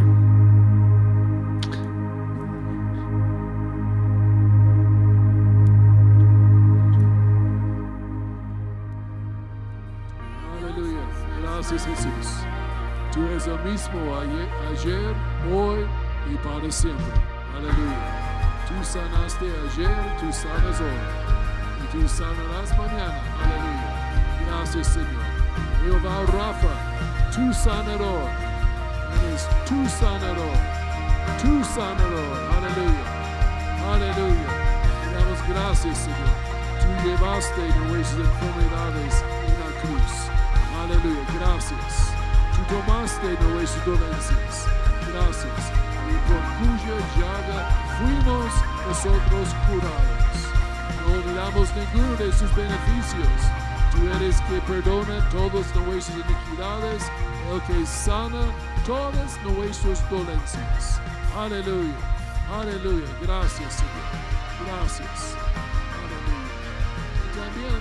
Speaker 1: Gracias, Jesús. Tú eres el mismo ayer, ayer, hoy y para siempre. Aleluya. Tú sanaste ayer, tú sanas hoy. Y tú sanarás mañana. Aleluya. Gracias, Señor. Jehová Rafa, tú sanador. Eres tú sanador. Tú sanador. Aleluya. Aleluya. Te damos gracias, Señor. Tú llevaste nuestras enfermedades en la cruz. Aleluya, gracias. Tú tomaste nuestras dolencias. Gracias. Y por cuya llaga fuimos nosotros curados. No olvidamos ninguno de sus beneficios. Tú eres que perdona todas nuestras iniquidades, el que sana todas nuestras dolencias. Aleluya. Aleluya. Gracias, Señor. Gracias. Aleluya. Y también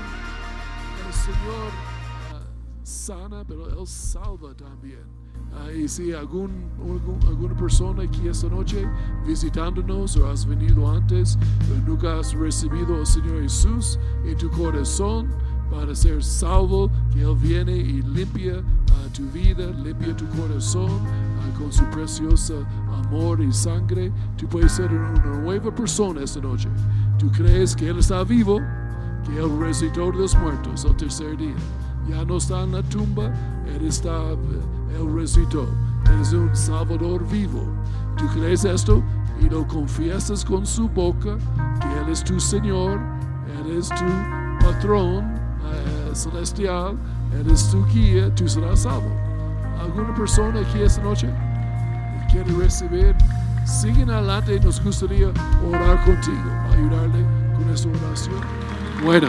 Speaker 1: el Señor sana, pero Él salva también. Uh, y si algún, algún, alguna persona aquí esta noche visitándonos o has venido antes, pero nunca has recibido al Señor Jesús en tu corazón para ser salvo, que Él viene y limpia uh, tu vida, limpia tu corazón uh, con su precioso amor y sangre, tú puedes ser una nueva persona esta noche. Tú crees que Él está vivo, que Él resucitó de los muertos el tercer día. Ya no está en la tumba, Él está, Él resucitó. Él es un Salvador vivo. ¿Tú crees esto? Y lo confiesas con su boca, que Él es tu Señor, Él es tu patrón eh, celestial, Él es tu guía, tú serás salvo. ¿Alguna persona aquí esta noche quiere recibir? Siguen adelante, nos gustaría orar contigo, ayudarle con esta oración. Bueno.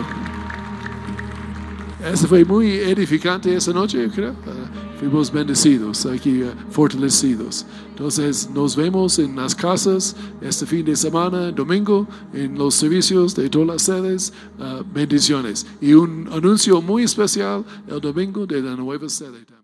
Speaker 1: Eso fue muy edificante esa noche, yo creo. Uh, fuimos bendecidos aquí, uh, fortalecidos. Entonces, nos vemos en las casas este fin de semana, domingo, en los servicios de todas las sedes. Uh, bendiciones. Y un anuncio muy especial el domingo de la nueva sede también.